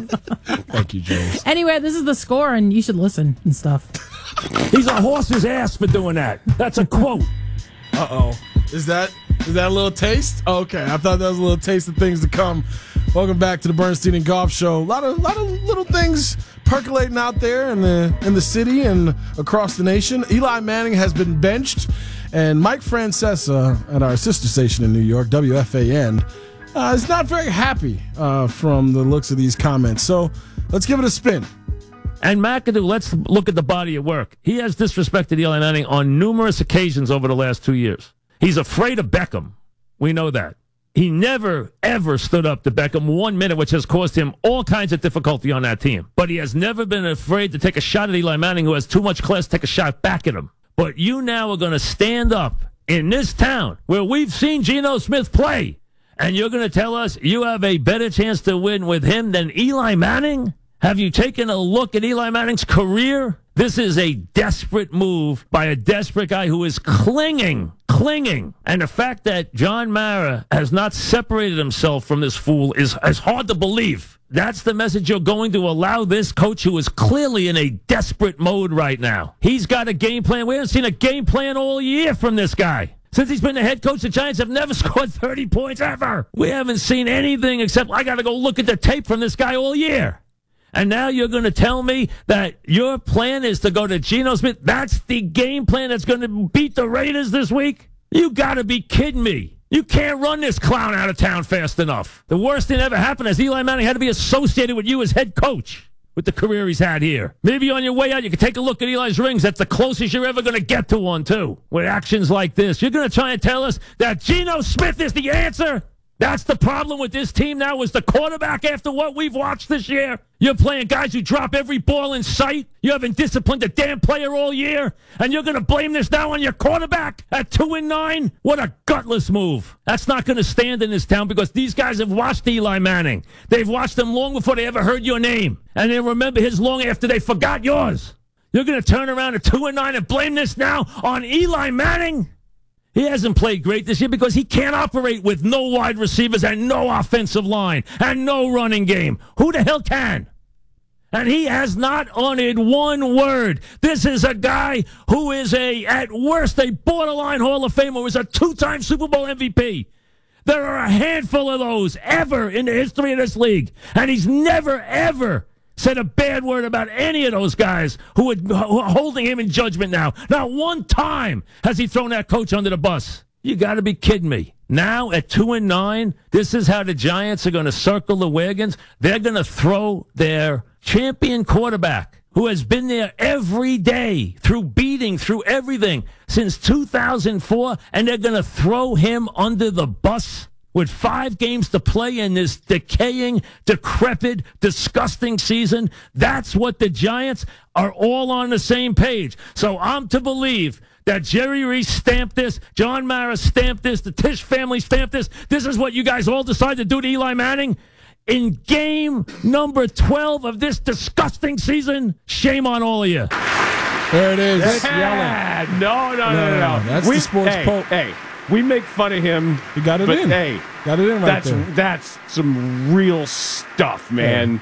Thank you, Jules. Anyway, this is the score, and you should listen and stuff. He's a horse's ass for doing that. That's a quote. Uh-oh. Is that is that a little taste? Oh, okay, I thought that was a little taste of things to come. Welcome back to the Bernstein and Golf Show. A lot of lot of little things percolating out there in the in the city and across the nation. Eli Manning has been benched, and Mike Francesa at our sister station in New York, W F A N, uh, is not very happy uh, from the looks of these comments. So let's give it a spin. And McAdoo, let's look at the body of work. He has disrespected Eli Manning on numerous occasions over the last two years. He's afraid of Beckham. We know that. He never, ever stood up to Beckham one minute, which has caused him all kinds of difficulty on that team. But he has never been afraid to take a shot at Eli Manning, who has too much class, take a shot back at him. But you now are going to stand up in this town where we've seen Geno Smith play, and you're going to tell us you have a better chance to win with him than Eli Manning? Have you taken a look at Eli Manning's career? This is a desperate move by a desperate guy who is clinging, clinging. And the fact that John Mara has not separated himself from this fool is, is hard to believe. That's the message you're going to allow this coach, who is clearly in a desperate mode right now. He's got a game plan. We haven't seen a game plan all year from this guy. Since he's been the head coach, the Giants have never scored thirty points ever. We haven't seen anything except I got to go look at the tape from this guy all year. And now you're going to tell me that your plan is to go to Geno Smith? That's the game plan that's going to beat the Raiders this week? You got to be kidding me. You can't run this clown out of town fast enough. The worst thing that ever happened is Eli Manning had to be associated with you as head coach with the career he's had here. Maybe on your way out, you can take a look at Eli's rings. That's the closest you're ever going to get to one, too, with actions like this. You're going to try and tell us that Geno Smith is the answer? That's the problem with this team now, is the quarterback after what we've watched this year. You're playing guys who drop every ball in sight. You haven't disciplined a damn player all year. And you're going to blame this now on your quarterback at two and nine? What a gutless move. That's not going to stand in this town, because these guys have watched Eli Manning. They've watched him long before they ever heard your name. And they remember his long after they forgot yours. You're going to turn around at two and nine and blame this now on Eli Manning? He hasn't played great this year because he can't operate with no wide receivers and no offensive line and no running game. Who the hell can? And he has not uttered one word. This is a guy who is a, at worst, a borderline Hall of Famer, who is a two-time Super Bowl M V P. There are a handful of those ever in the history of this league. And he's never, ever said a bad word about any of those guys who are, who are holding him in judgment now. Not one time has he thrown that coach under the bus. You got to be kidding me. Now at two and nine, this is how the Giants are going to circle the wagons. They're going to throw their champion quarterback, who has been there every day through beating, through everything since two thousand four, and they're going to throw him under the bus with five games to play in this decaying, decrepit, disgusting season. That's what the Giants are all on the same page. So I'm to believe that Jerry Reese stamped this, John Mara stamped this, the Tisch family stamped this. This is what you guys all decided to do to Eli Manning in game number twelve of this disgusting season. Shame on all of you. There it is. That's yelling. No, no, no, no, no. no. That's we, the sports hey, pope. Hey, we make fun of him. You got it but in. Hey, got it in right that's, there. That's some real stuff, man.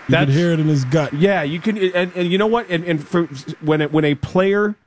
You can hear it in his gut. Yeah, you can, and, and you know what? And, and for when it, when a player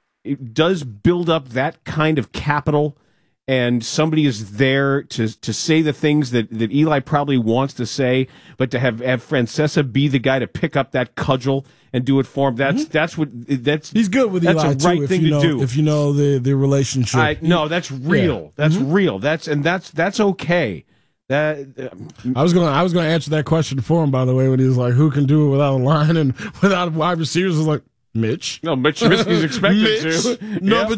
does build up that kind of capital, and somebody is there to to say the things that, that Eli probably wants to say, but to have, have Francesa be the guy to pick up that cudgel and do it for him, that's mm-hmm. that's what that's he's good with that's Eli a right too, thing if you to know, do. If you know the the relationship, I, no, that's real. Yeah. That's mm-hmm. real. That's and that's that's okay. That uh, I was gonna I was gonna answer that question for him, by the way, when he was like, "Who can do it without a line and without wide receivers?" I was like, Mitch. No, Mitch Trubisky's expected Mitch, to. Number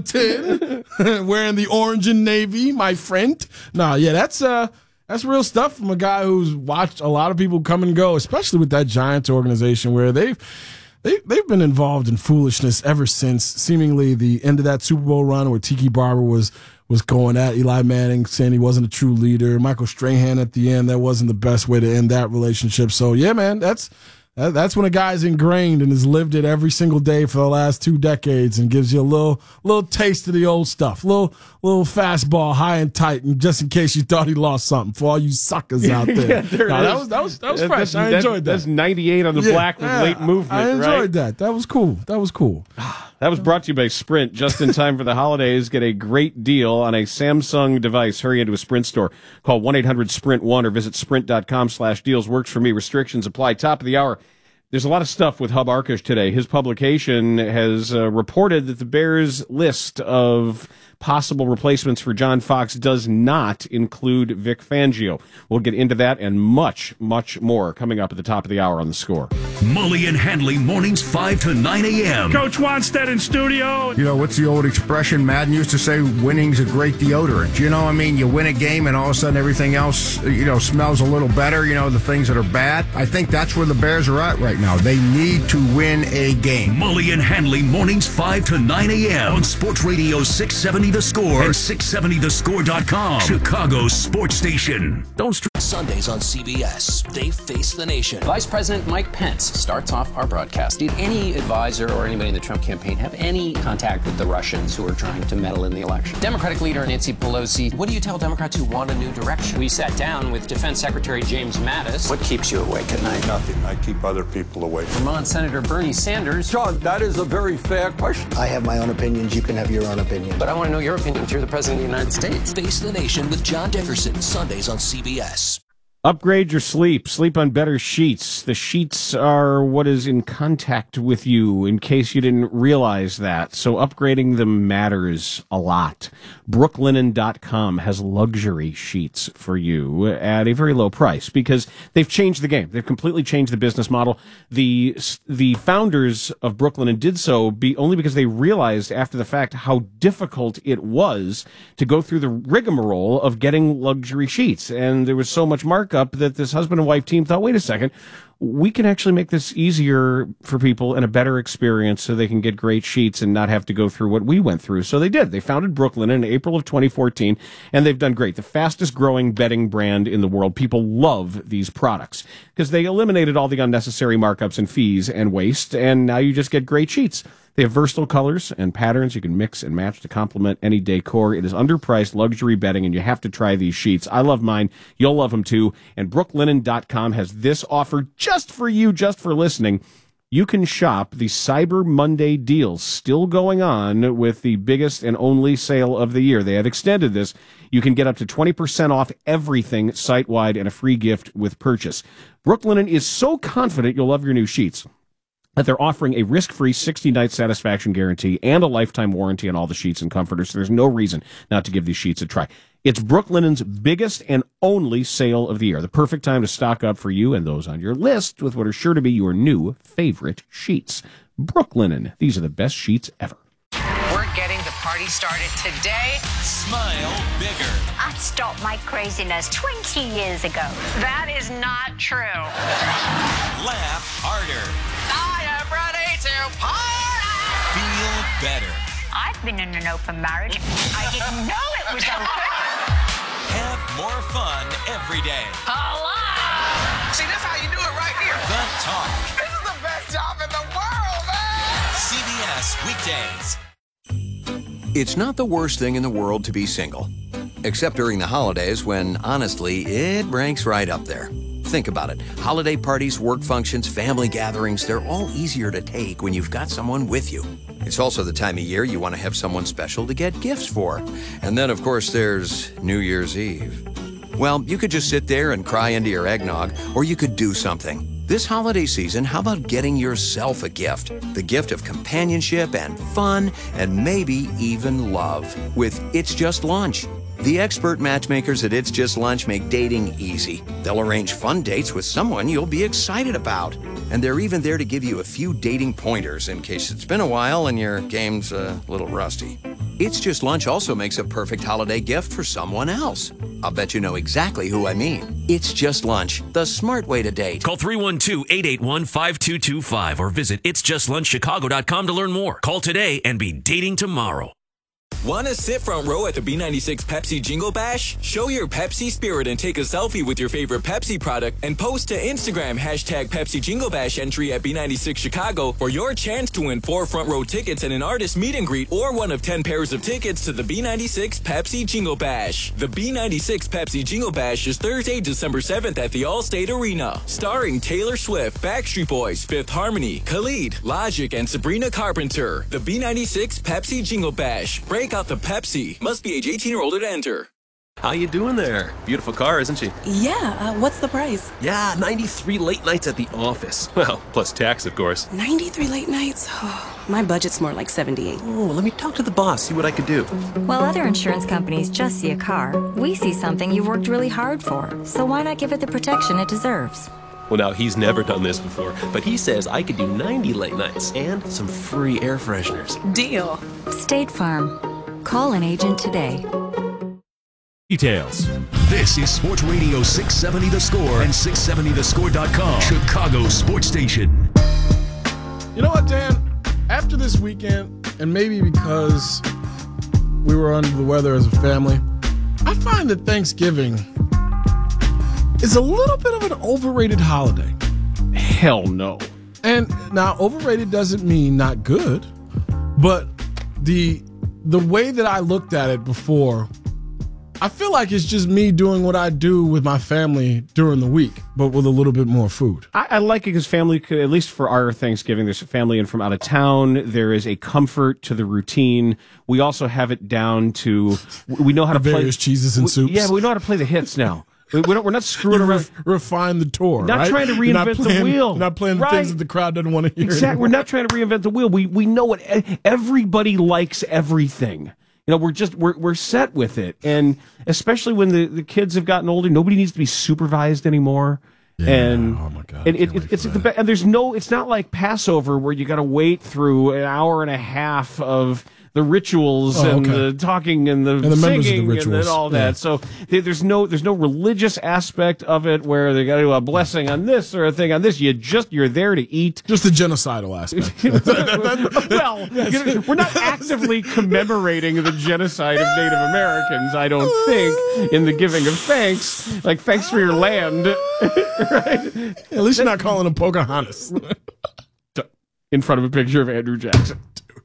ten, wearing the orange and navy, my friend. Nah, yeah, that's uh, that's real stuff from a guy who's watched a lot of people come and go, especially with that Giants organization where they've they they've been involved in foolishness ever since seemingly the end of that Super Bowl run where Tiki Barber was was going at Eli Manning, saying he wasn't a true leader. Michael Strahan at the end, that wasn't the best way to end that relationship. So yeah, man, that's. That's when a guy's ingrained and has lived it every single day for the last two decades and gives you a little little taste of the old stuff, little little fastball high and tight, and just in case you thought he lost something for all you suckers out there. yeah, there no, that was that was that was fresh. That's, I enjoyed that. That's ninety-eight on the yeah, black with yeah, late movement. I enjoyed right? that. That was cool. That was cool. That was brought to you by Sprint. Just in time for the holidays, get a great deal on a Samsung device. Hurry into a Sprint store. Call one eight hundred sprint one or visit sprint.com slash deals. Works for me. Restrictions apply. Top of the hour. There's a lot of stuff with Hub Arkush today. His publication has uh, reported that the Bears' list of possible replacements for John Fox does not include Vic Fangio. We'll get into that and much, much more coming up at the top of the hour on The Score. Mully and Handley mornings five to nine a.m. Coach Wanstead in studio. You know, what's the old expression? Madden used to say winning's a great deodorant. You know what I mean? You win a game and all of a sudden everything else, you know, smells a little better, you know, the things that are bad. I think that's where the Bears are at right now. They need to win a game. Mully and Handley mornings five to nine a.m. on Sports Radio six seventy The Score and six seventy the score dot com. Chicago's sports station. Don't str- Sundays on C B S. They face the nation. Vice President Mike Pence starts off our broadcast. Did any advisor or anybody in the Trump campaign have any contact with the Russians who are trying to meddle in the election? Democratic leader Nancy Pelosi, what do you tell Democrats who want a new direction? We sat down with Defense Secretary James Mattis. What keeps you awake at night? Nothing. I keep other people awake. Vermont Senator Bernie Sanders. John, that is a very fair question. I have my own opinions. You can have your own opinion. But I want to know your opinion. You're the President of the United States. Face the Nation with John Dickerson, Sundays on C B S. Upgrade your sleep. Sleep on better sheets. The sheets are what is in contact with you, in case you didn't realize that. So upgrading them matters a lot. Brooklinen dot com has luxury sheets for you at a very low price because they've changed the game. They've completely changed the business model. The the founders of Brooklinen did so be only because they realized after the fact how difficult it was to go through the rigmarole of getting luxury sheets. And there was so much markup that this husband and wife team thought, wait a second, we can actually make this easier for people and a better experience so they can get great sheets and not have to go through what we went through. So they did. They founded Brooklinen in April of twenty fourteen, and they've done great. The fastest growing bedding brand in the world. People love these products because they eliminated all the unnecessary markups and fees and waste, and now you just get great sheets. They have versatile colors and patterns you can mix and match to complement any decor. It is underpriced luxury bedding, and you have to try these sheets. I love mine. You'll love them too. And Brooklinen dot com has this offer just for you, just for listening. You can shop the Cyber Monday deals still going on with the biggest and only sale of the year. They have extended this. You can get up to twenty percent off everything site-wide and a free gift with purchase. Brooklinen is so confident you'll love your new sheets that they're offering a risk-free sixty-night satisfaction guarantee and a lifetime warranty on all the sheets and comforters. So there's no reason not to give these sheets a try. It's Brooklinen's biggest and only sale of the year. The perfect time to stock up for you and those on your list with what are sure to be your new favorite sheets. Brooklinen. These are the best sheets ever. We're getting the party started today. Smile bigger. I stopped my craziness twenty years ago. That is not true. Laugh harder. I am ready to party. Feel better. I've been in an open marriage. I didn't know it was open. Have more fun every day. Hello. See, this is how you do it right here. The Talk. This is the best job in the world, man. C B S Weekdays. It's not the worst thing in the world to be single. Except during the holidays when, honestly, it ranks right up there. Think about it. Holiday parties, work functions, family gatherings, they're all easier to take when you've got someone with you. It's also the time of year you want to have someone special to get gifts for. And then, of course, there's New Year's Eve. Well, you could just sit there and cry into your eggnog, or you could do something. This holiday season, how about getting yourself a gift? The gift of companionship and fun, and maybe even love, with It's Just Lunch. The expert matchmakers at It's Just Lunch make dating easy. They'll arrange fun dates with someone you'll be excited about. And they're even there to give you a few dating pointers in case it's been a while and your game's a little rusty. It's Just Lunch also makes a perfect holiday gift for someone else. I'll bet you know exactly who I mean. It's Just Lunch, the smart way to date. Call three one two, eight eight one, five two two five or visit its just lunch chicago dot com to learn more. Call today and be dating tomorrow. Want to sit front row at the B ninety-six Pepsi Jingle Bash? Show your Pepsi spirit and take a selfie with your favorite Pepsi product and post to Instagram hashtag Pepsi Jingle Bash entry at B ninety-six Chicago for your chance to win four front row tickets and an artist meet and greet or one of ten pairs of tickets to the B ninety-six Pepsi Jingle Bash. The B ninety-six Pepsi Jingle Bash is Thursday, December seventh at the Allstate Arena. Starring Taylor Swift, Backstreet Boys, Fifth Harmony, Khalid, Logic, and Sabrina Carpenter. The B ninety-six Pepsi Jingle Bash. Break out the Pepsi. Must be age eighteen or older to enter. How you doing there? Beautiful car, isn't she? Yeah, uh, what's the price? Yeah, ninety-three late nights at the office. Well, plus tax, of course. ninety-three late nights? Oh, my budget's more like seventy-eight. Oh, let me talk to the boss, see what I could do. While other insurance companies just see a car, we see something you've worked really hard for. So why not give it the protection it deserves? Well, now, he's never done this before, but he says I could do ninety late nights and some free air fresheners. Deal. State Farm. Call an agent today. Details. This is Sports Radio six seventy The Score and six seventy the score dot com, Chicago Sports Station. You know what, Dan? After this weekend, and maybe because we were under the weather as a family, I find that Thanksgiving is a little bit of an overrated holiday. Hell no. And now, overrated doesn't mean not good, but the the way that I looked at it before, I feel like it's just me doing what I do with my family during the week, but with a little bit more food. I, I like it because family, could, at least for our Thanksgiving, there's family in from out of town. There is a comfort to the routine. We also have it down to, we know how to various play. Various cheeses and we, soups. Yeah, but we know how to play the hits now. We, we don't, we're not screwing you around. Re- refine the tour, Not right? trying to reinvent playing, the wheel. Not playing the right. things that the crowd doesn't want to hear. Exactly. Anymore. We're not trying to reinvent the wheel. We we know what everybody likes. Everything. You know, we're just we're we're set with it, and especially when the, the kids have gotten older, nobody needs to be supervised anymore. Yeah, and oh my God, and it, it, it's the and there's no. It's not like Passover where you got to wait through an hour and a half of the rituals oh, and okay. the talking and the, and the singing the and then all that. Yeah. So there, there's no there's no religious aspect of it where they got to do a blessing on this or a thing on this. You just you're there to eat. Just the genocidal aspect. Well, you know, we're not actively commemorating the genocide of Native Americans. I don't think in the giving of thanks, like thanks for your land, right? At least you're not calling them Pocahontas in front of a picture of Andrew Jackson.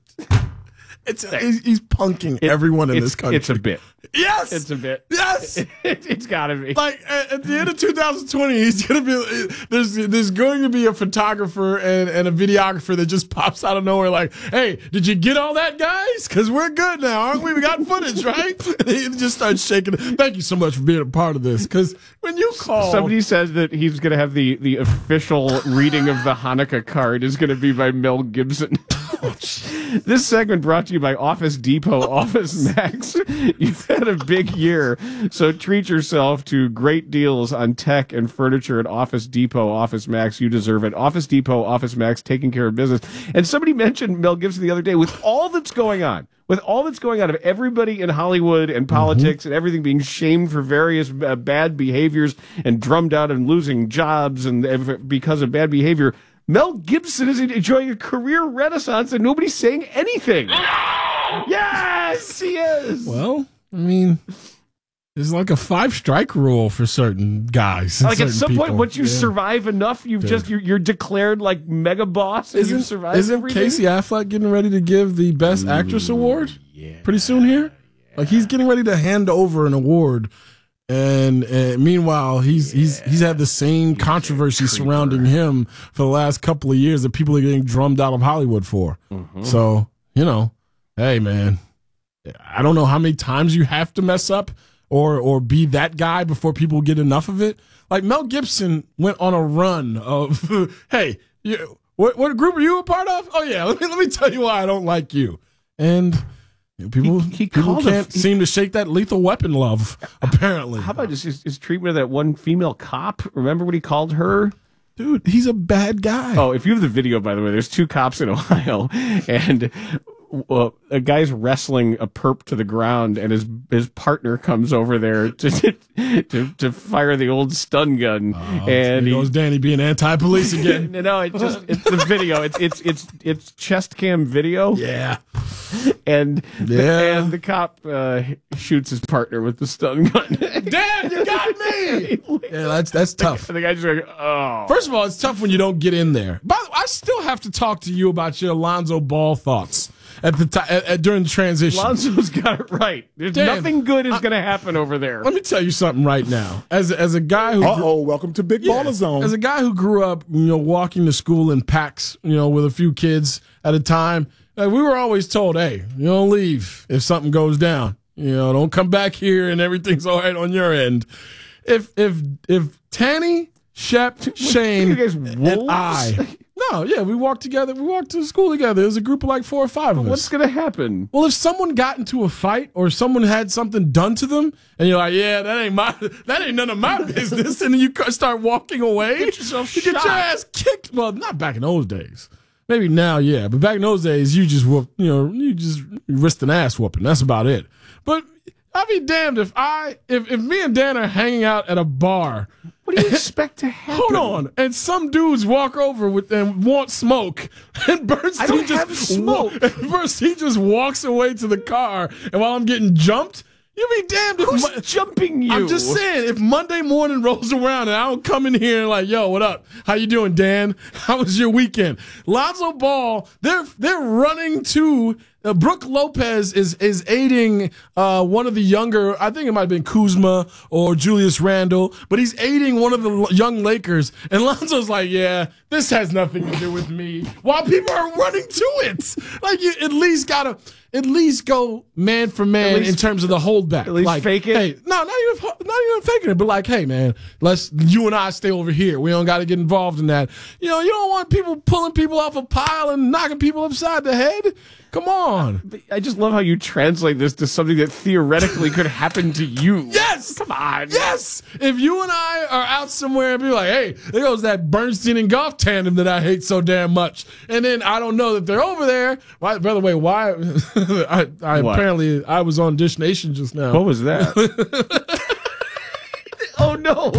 It's he's, he's punking it, everyone in this country. It's a bit. Yes, it's a bit. Yes, it, it's got to be. Like at, at the end of two thousand twenty, he's gonna be there's there's going to be a photographer and, and a videographer that just pops out of nowhere, like, "Hey, did you get all that, guys? Because we're good now, aren't we? We got footage, right?" And he just starts shaking. Thank you so much for being a part of this. Because when you call, somebody says that he's gonna have the the official reading of the Hanukkah card is gonna be by Mel Gibson. This segment brought to you by Office Depot Office Max. You've had a big year, so treat yourself to great deals on tech and furniture at Office Depot Office Max. You deserve it. Office Depot Office Max, taking care of business. And somebody mentioned Mel Gibson the other day. With all that's going on, with all that's going on of everybody in Hollywood and politics mm-hmm. and everything being shamed for various uh, bad behaviors and drummed out and losing jobs and uh, because of bad behavior, Mel Gibson is enjoying a career renaissance and nobody's saying anything. Yes, he is. Well, I mean, there's like a five strike rule for certain guys. Like certain at some people. point, once you yeah. survive enough, you've Dude. just you're, you're declared like mega boss. And isn't you've survived isn't everything? Casey Affleck getting ready to give the Best Actress award? Yeah. Pretty soon here. Yeah. Like he's getting ready to hand over an award. And, and meanwhile, he's yeah. he's he's had the same controversy surrounding him for the last couple of years that people are getting drummed out of Hollywood for. Mm-hmm. So, you know, hey, man, I don't know how many times you have to mess up or or be that guy before people get enough of it. Like Mel Gibson went on a run of, hey, you, what what group are you a part of? Oh yeah, let me let me tell you why I don't like you. And you know, people he, he people can't a, he, seem to shake that Lethal Weapon love. Apparently, how about his, his his treatment of that one female cop? Remember what he called her? Dude, he's a bad guy. Oh, if you have the video, by the way, there's two cops in Ohio, and uh, a guy's wrestling a perp to the ground, and his his partner comes over there to to, to fire the old stun gun. Oh, and he goes Danny being anti-police again. No, it's just it's the video. It's it's it's it's chest cam video. Yeah, and yeah, and the cop uh, shoots his partner with the stun gun. Damn, you got me. Yeah, that's that's tough. The, the guy's just like, oh. First of all, it's tough when you don't get in there. By the way, I still have to talk to you about your Alonzo Ball thoughts at the time at, at, during the transition. Alonzo's got it right. There's Damn, nothing good is going to happen over there. Let me tell you something right now. As as a guy who, uh oh, welcome to Big yeah, Baller Zone. As a guy who grew up, you know, walking to school in packs, you know, with a few kids at a time, like, we were always told, hey, you don't leave if something goes down. You know, don't come back here and everything's all right on your end. If if if Tanny, Shep, Shane, you guys and I, no, yeah, we walked together. We walked to school together. It was a group of like four or five of us. What's gonna happen? Well, if someone got into a fight or someone had something done to them, and you're like, yeah, that ain't my, that ain't none of my business, and then you start walking away, get yourself you shot. Get your ass kicked. Well, not back in those days. Maybe now, yeah, but back in those days, you just whoop, you know, you just risked an ass whooping. That's about it. But I'd be damned if I, if, if me and Dan are hanging out at a bar. What do you expect to happen? Hold on, and some dudes walk over with and want smoke, and Bernstein I don't just have smoke. Wa- and Bernstein just walks away to the car, and while I'm getting jumped. You be damned if Who's Mo- jumping you? I'm just saying, if Monday morning rolls around and I don't come in here and like, yo, what up? How you doing, Dan? How was your weekend? Lonzo Ball, they're they're running to uh, Brooke Lopez is is aiding uh, one of the younger, I think it might have been Kuzma or Julius Randle, but he's aiding one of the young Lakers. And Lonzo's like, yeah, this has nothing to do with me. While people are running to it, like you at least gotta. At least go man for man least, in terms of the holdback. At least like, fake it. Hey, no, not even not even faking it, but like, hey man, let's you and I stay over here. We don't got to get involved in that. You know, you don't want people pulling people off a pile and knocking people upside the head. Come on. I just love how you translate this to something that theoretically could happen to you. Yes! Come on. Yes! If you and I are out somewhere and be like, hey, there goes that Bernstein and Goff tandem that I hate so damn much. And then I don't know that they're over there. Why, by the way, why? I, I apparently, I was on Dish Nation just now. What was that? Oh, no.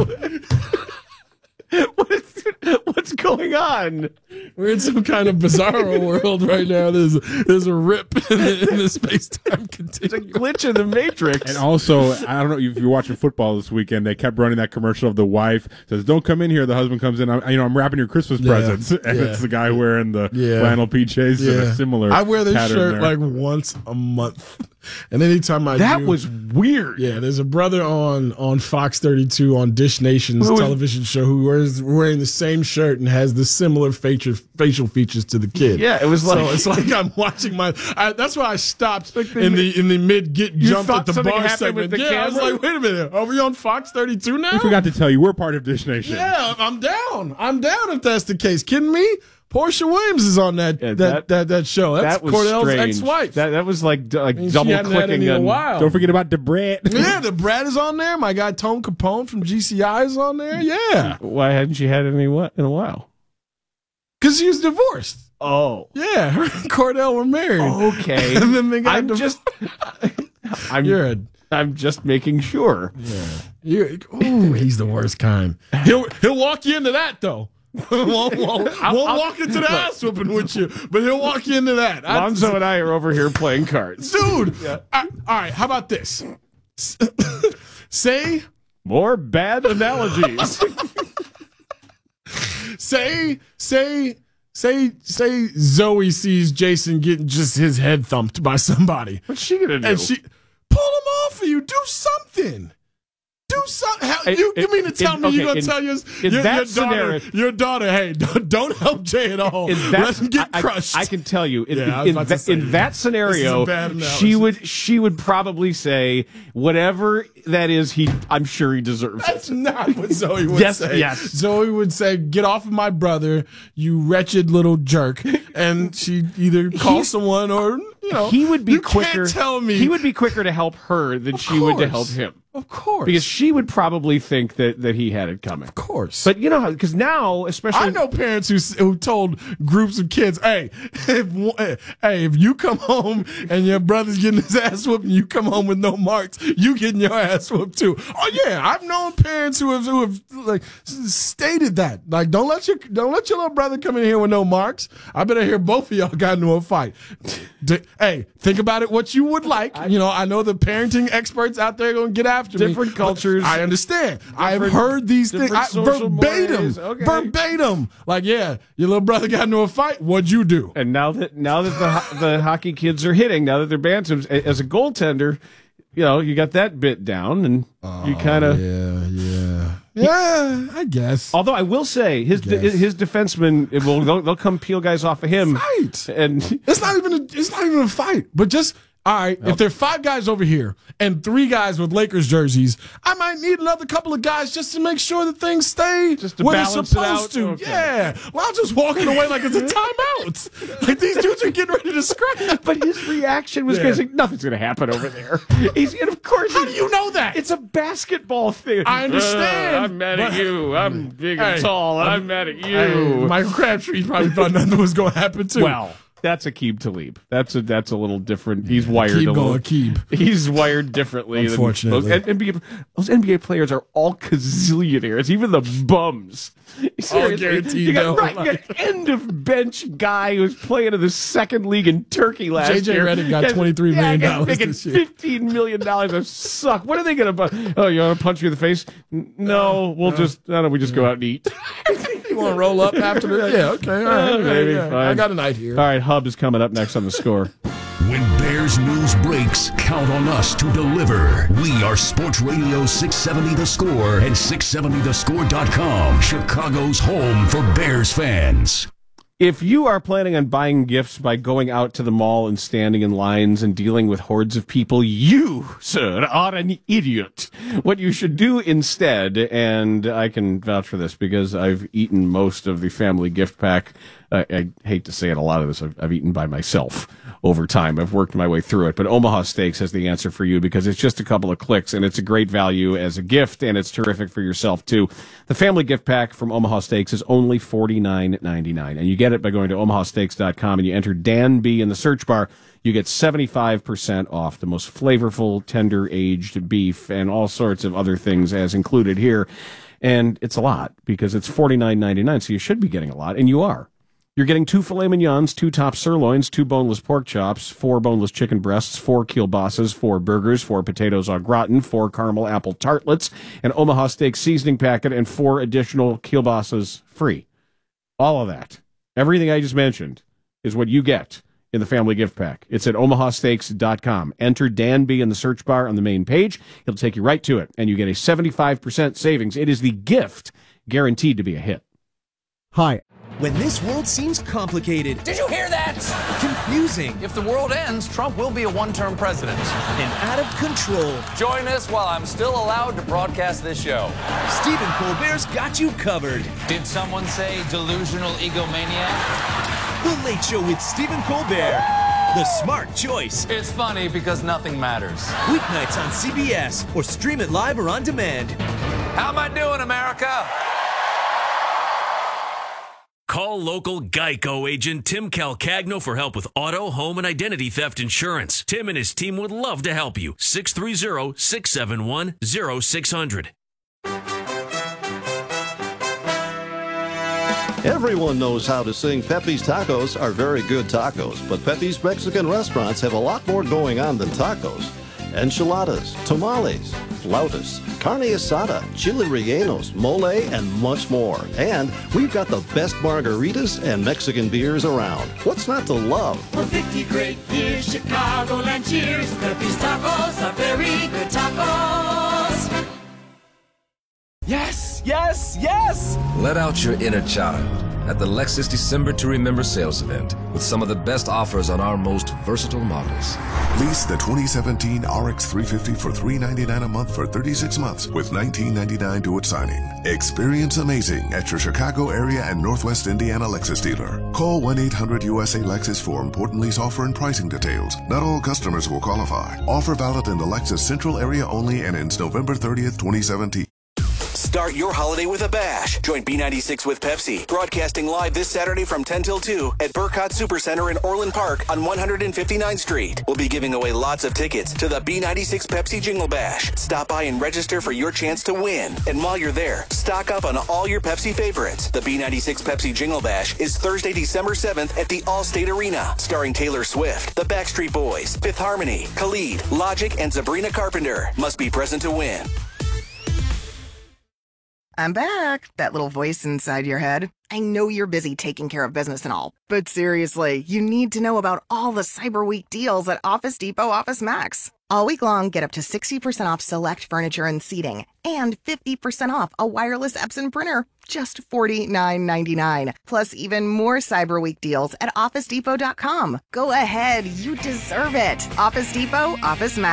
What is, what's going on? We're in some kind of bizarro world right now. There's there's a rip in the, in the space-time continuum. It's a glitch in the Matrix. And also, I don't know if you're watching football this weekend. They kept running that commercial of the wife says, "Don't come in here." The husband comes in. I'm, you know, I'm wrapping your Christmas yeah, presents, and yeah. it's the guy wearing the yeah. flannel P Js. Yeah. And a similar. I wear this shirt there. like once a month, and anytime I that do, was weird. Yeah, there's a brother on on Fox thirty-two on Dish Nation's was, television show who wears wearing the same shirt and has the similar facial facial features to the kid. Yeah, it was like so it's like I'm watching my. I, that's why I stopped like the, in the in the mid get jump at the bar segment. The yeah, camera? I was like, wait a minute, are we on Fox thirty-two now? We forgot to tell you we're part of Dish Nation. Yeah, I'm down. I'm down if that's the case. Kidding me? Portia Williams is on that yeah, that, that, that that show. That's that was Cordell's strange. ex-wife. That that was like like I mean, double clicking. In a while. Don't forget about the Brad. Yeah, the Brad is on there. My guy Tone Capone from G C I is on there. Yeah. Why hadn't she had any what in a while? Because she was divorced. Oh. Yeah, her and Cordell were married. Okay. And then they got I'm div- just I'm You're a, I'm just making sure. Yeah. You're, ooh, he's the worst kind. He'll he'll walk you into that though. won't won't, won't I'll, I'll, walk into the ass whooping with you, but he'll walk you into that. Lonzo and I are over here playing cards. Dude, yeah. I, all right, how about this? Say more bad analogies. say, say, say, say Zoe sees Jason getting just his head thumped by somebody. What's she gonna do? And she pull him off of you. Do something. Do so, how, you, you mean to tell in, me okay, you're going to in, tell your, in your, that your, daughter, scenario, your daughter, hey, don't, don't help Jay at all. In that, Let him get I, crushed. I, I can tell you, in, Yeah, in, in, that, in that scenario, she would she would probably say, whatever that is, he I'm sure he deserves That's it. not what Zoe would yes, say. Yes, Zoe would say, "Get off of my brother, you wretched little jerk," and she either call He's, someone or you know he would be you quicker. Can't tell me he would be quicker to help her than of she course. would to help him. Of course, because she would probably think that, that he had it coming. Of course, but you know how? Because now, especially, I know parents who who told groups of kids, "Hey, if hey, if you come home and your brother's getting his ass whooped, and you come home with no marks, you getting your ass whooped too." Oh yeah, I've known parents who have who have like stated that. Like, don't let your don't let your little brother come in here with no marks. I better hear both of y'all got into a fight. D- hey, think about it. What you would like. You know, I know the parenting experts out there are gonna get after me. Different cultures. I understand. I've heard these things I, verbatim, okay. verbatim. Like, yeah, your little brother got into a fight. What'd you do? And now that now that the the hockey kids are hitting, now that they're bantams, as a goaltender, you know, you got that bit down, and oh, you kind of yeah, yeah, yeah. I guess. Although I will say his de- his defensemen will they'll, they'll come peel guys off of him. Fight. And it's not even a, it's not even a fight, but just. All right, nope. If there are five guys over here and three guys with Lakers jerseys, I might need another couple of guys just to make sure that things stay just to where they're balance supposed it out. to. Okay. Yeah. Well, I'm just walking away like it's a timeout. Like these dudes are getting ready to scrap. But his reaction was Yeah. crazy. Nothing's going to happen over there. He's and of course. How do you know that? It's a basketball thing. I understand. Uh, I'm mad at but, you. I'm big hey, and tall, and I'm, I'm mad at you. Hey, Michael Crabtree probably thought nothing was going to happen too. Well. That's Aqib Talib. That's a that's a little different. He's wired Aqib a little. Aqib. He's wired differently. Unfortunately, than those N B A, those N B A players are all gazillionaires. Even the bums. All guaranteed. You got, no. right, you got an end of bench guy who's playing in the second league in Turkey last J J year. Redick got twenty-three million dollars making this year. Fifteen million dollars of suck. What are they going to? Oh, you want to punch me in the face? No, we'll no. just. I don't know. We just go out and eat. You want to roll up after the? Yeah, okay, all right, uh, maybe. yeah. I got a night here. All right, Hub is coming up next on The Score. When Bears news breaks, count on us to deliver. We are Sports Radio six seventy The Score and six seventy the score dot com, Chicago's home for Bears fans. If you are planning on buying gifts by going out to the mall and standing in lines and dealing with hordes of people, you, sir, are an idiot. What you should do instead, and I can vouch for this because I've eaten most of the family gift pack. I, I hate to say it, a lot of this I've, I've eaten by myself over time. I've worked my way through it, but Omaha Steaks has the answer for you because it's just a couple of clicks and it's a great value as a gift and it's terrific for yourself too. The family gift pack from Omaha Steaks is only forty-nine ninety-nine, and you get it by going to omaha steaks dot com and you enter Dan B in the search bar. You get seventy-five percent off the most flavorful, tender aged beef and all sorts of other things as included here. And it's a lot because it's forty-nine ninety-nine, so you should be getting a lot, and you are. You're getting two filet mignons, two top sirloins, two boneless pork chops, four boneless chicken breasts, four kielbasa's, four burgers, four potatoes au gratin, four caramel apple tartlets, an Omaha Steak seasoning packet, and four additional kielbasa's free. All of that. Everything I just mentioned is what you get in the family gift pack. It's at omaha steaks dot com. Enter Dan B in the search bar on the main page. It'll take you right to it, and you get a seventy-five percent savings. It is the gift guaranteed to be a hit. Hi. When this world seems complicated, Did you hear that? confusing, If the world ends, Trump will be a one-term president. and out of control, Join us while I'm still allowed to broadcast this show. Stephen Colbert's got you covered. Did someone say delusional egomaniac? The Late Show with Stephen Colbert. The smart choice. It's funny because nothing matters. Weeknights on C B S or stream it live or on demand. How am I doing, America? Call local Geico agent Tim Calcagno for help with auto, home, and identity theft insurance. Tim and his team would love to help you. six three zero, six seven one, zero six zero zero. Everyone knows how to sing Pepe's Tacos are very good tacos, but Pepe's Mexican restaurants have a lot more going on than tacos. Enchiladas, tamales, flautas, carne asada, chili rellenos, mole, and much more. And we've got the best margaritas and Mexican beers around. What's not to love? For fifty great years, Chicagoland cheers. Pepe's Tacos are very good tacos. Yes, yes! Let out your inner child at the Lexus December to Remember sales event with some of the best offers on our most versatile models. Lease the twenty seventeen R X three fifty for three hundred ninety-nine dollars a month for thirty-six months with nineteen ninety-nine due at signing. Experience amazing at your Chicago area and Northwest Indiana Lexus dealer. Call one eight hundred U S A Lexus for important lease offer and pricing details. Not all customers will qualify. Offer valid in the Lexus Central area only and ends November thirtieth, twenty seventeen. Start your holiday with a bash. Join B ninety-six with Pepsi, broadcasting live this Saturday from ten till two at Burcott Supercenter in Orland Park on one hundred fifty-ninth Street. We'll be giving away lots of tickets to the B ninety-six Pepsi Jingle Bash. Stop by and register for your chance to win. And while you're there, stock up on all your Pepsi favorites. The B ninety-six Pepsi Jingle Bash is Thursday, December seventh at the Allstate Arena, starring Taylor Swift, the Backstreet Boys, Fifth Harmony, Khalid, Logic, and Sabrina Carpenter. Must be present to win. I'm back. That little voice inside your head. I know you're busy taking care of business and all, but seriously, you need to know about all the Cyber Week deals at Office Depot Office Max. All week long, get up to sixty percent off select furniture and seating, and fifty percent off a wireless Epson printer, just forty-nine ninety-nine. Plus even more Cyber Week deals at office depot dot com. Go ahead, you deserve it. Office Depot, Office Max.